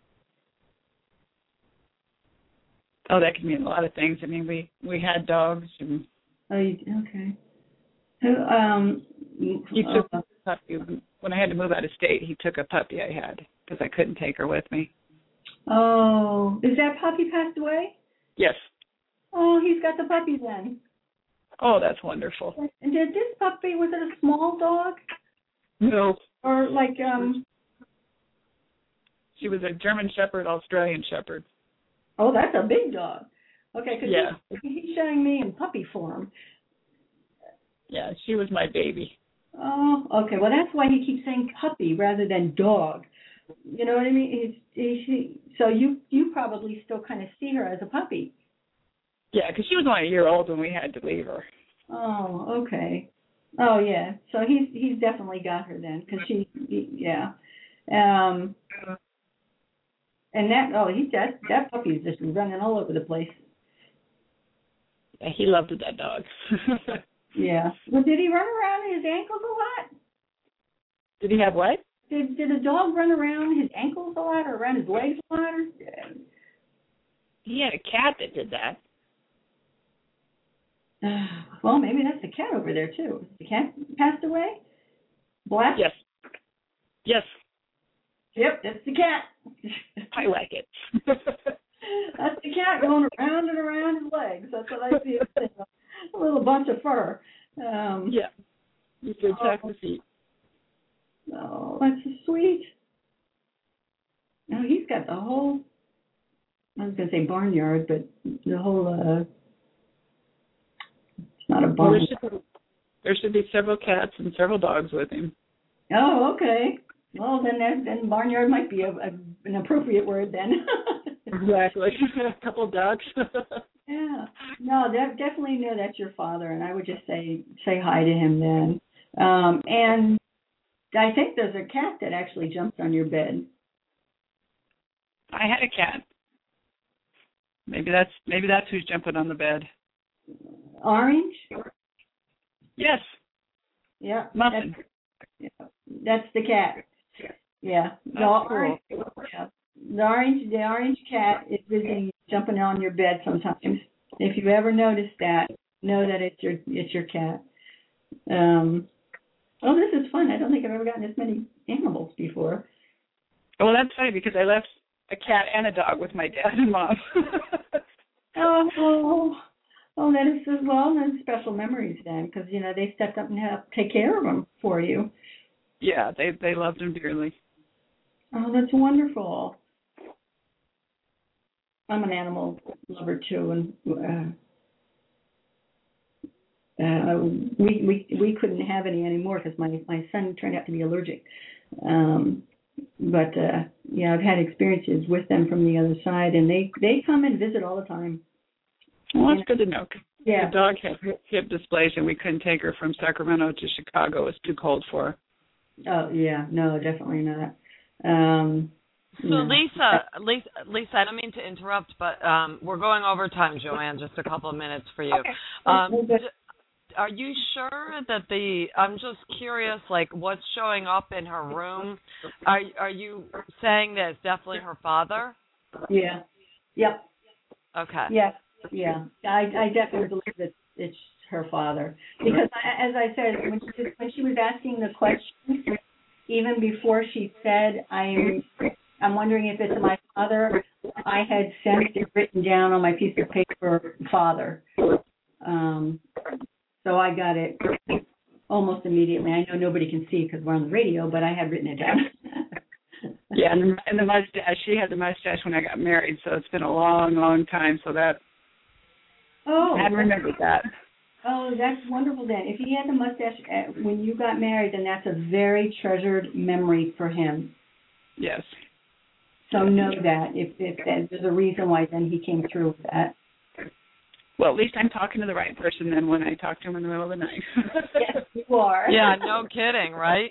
Oh, that can mean a lot of things. I mean, we we had dogs, and Oh, you, okay. Who? Um. he took uh, a puppy when I had to move out of state. He took a puppy I had because I couldn't take her with me. Oh, is that puppy passed away? Yes. Oh, he's got the puppy then. Oh, that's wonderful. And did this puppy, was it a small dog? No. Or like, um, She was a German Shepherd, Australian Shepherd. oh, that's a big dog. Okay, because Yeah. he's, he's showing me in puppy form. Yeah, she was my baby. Oh, okay. Well, that's why he keeps saying puppy rather than dog. You know what I mean? He's, he, he, so you you probably still kind of see her as a puppy. Yeah, because she was only a year old when we had to leave her. Oh, okay. Oh, yeah. So he's he's definitely got her then, because she, he, yeah. Um, and that oh, he that that puppy's just running all over the place. Yeah, he loved that dog. Yeah. Well, did he run around his ankles a lot? Did he have what? Did did a dog run around his ankles a lot, or around his legs a lot? Or, He had a cat that did that. uh, well, maybe that's the cat over there too. The cat passed away. Black. Yes. Yes. Yep, that's the cat. I like it. That's the cat going around and around his legs. That's what I see. A little bunch of fur. Um, yeah. You can check the feet. Oh, that's so sweet. No, he's got the whole, I was going to say barnyard, but the whole, uh, it's not a barn. Well, there, should be, there should be several cats and several dogs with him. Oh, okay. Well, then that, then barnyard might be a, a, an appropriate word then. Exactly. A couple of ducks. Yeah. No, that, definitely know that's your father, and I would just say say hi to him then. Um, and I think there's a cat that actually jumped on your bed. I had a cat. Maybe that's maybe that's who's jumping on the bed. Orange? Yes. Yeah. Muffin. That's, yeah, that's the cat. Yeah. The That's orange, cool. yeah. The orange the orange cat is busy jumping on your bed sometimes. If you ever notice that, know that it's your it's your cat. Um, oh, this is fun. I don't think I've ever gotten this many animals before. Well, that's funny because I left a cat and a dog with my dad and mom. oh, oh, oh, that is so, well, that's special memories then, because you know they stepped up and helped take care of them for you. Yeah, they they loved him dearly. Oh, that's wonderful. I'm an animal lover too, and uh, uh, we we we couldn't have any anymore because my my son turned out to be allergic. Um, but uh, yeah, I've had experiences with them from the other side, and they they come and visit all the time. Well, that's good to know. Yeah, the dog had hip dysplasia, and we couldn't take her from Sacramento to Chicago. It was too cold for her. Oh yeah, no, definitely not. Um, So no. Lisa, Lisa, Lisa, I don't mean to interrupt, but um, we're going over time, Joanne. Just a couple of minutes for you. Okay. Um, are you sure that the? I'm just curious, like what's showing up in her room? Are Are you saying that it's definitely her father? Yeah. Yep. Okay. Yeah. Yeah. I I definitely believe that it's her father because, I, as I said, when she when she was asking the question, even before she said, "I'm." I'm wondering if it's my father. I had sent it written down on my piece of paper, father. Um, so I got it almost immediately. I know nobody can see because we're on the radio, but I had written it down. Yeah, and, and the mustache. She had the mustache when I got married, so it's been a long, long time. So that oh, I hadn't remembered that. Oh, that's wonderful. Then, if he had the mustache at, when you got married, then that's a very treasured memory for him. Yes. So know that if, if there's a reason why, then he came through with that. Well, at least I'm talking to the right person then when I talk to him in the middle of the night. Yes, you are. Yeah, no kidding, right?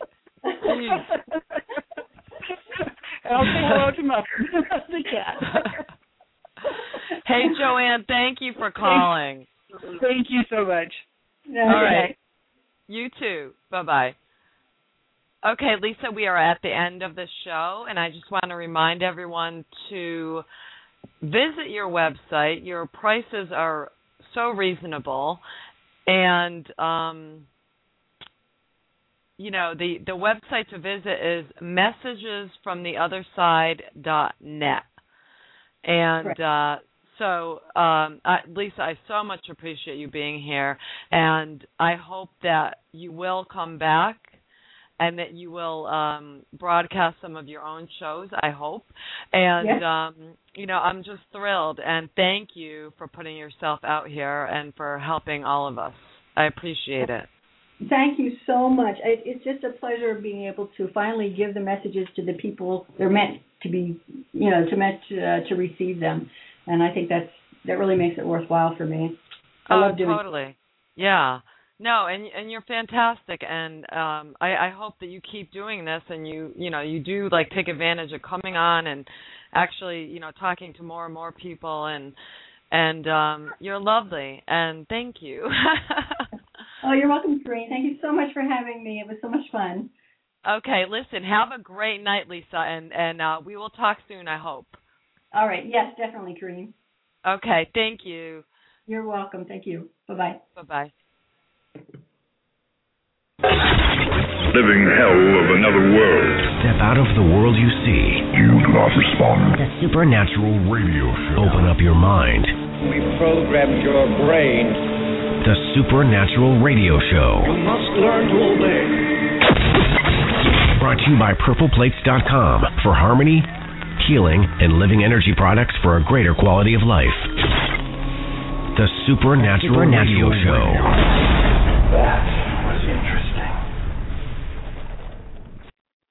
I'll say hello to Muffin, the cat. Hey, Joanne, thank you for calling. Thank you so much. No, All okay. right. You too. Bye-bye. Okay, Lisa, we are at the end of the show, and I just want to remind everyone to visit your website. Your prices are so reasonable, and um, you know the the website to visit is messages from the other side dot net, and uh, so um, I, Lisa, I so much appreciate you being here, and I hope that you will come back. And that you will um, broadcast some of your own shows, I hope. And, yes. um, you know, I'm just thrilled. And thank you for putting yourself out here and for helping all of us. I appreciate it. Thank you so much. It's just a pleasure being able to finally give the messages to the people they're meant to be, you know, to meant to, uh, to receive them. And I think that's that really makes it worthwhile for me. I oh, love doing totally. It. Yeah. No, and and you're fantastic, and um, I, I hope that you keep doing this, and you you know you do like take advantage of coming on and actually you know talking to more and more people, and and um, you're lovely, and thank you. Oh, you're welcome, Corrine. Thank you so much for having me. It was so much fun. Okay, listen, have a great night, Lisa, and and uh, we will talk soon, I hope. All right. Yes, definitely, Corrine. Okay, thank you. You're welcome. Thank you. Bye bye. Bye bye. Living hell of another world. Step out of the world you see. You do not respond. The Supernatural Radio Show. Open up your mind. We programmed your brain. The Supernatural Radio Show. You must learn to obey. Brought to you by Purple Plates dot com for harmony, healing, and living energy products for a greater quality of life. The Supernatural, Supernatural Radio Show. That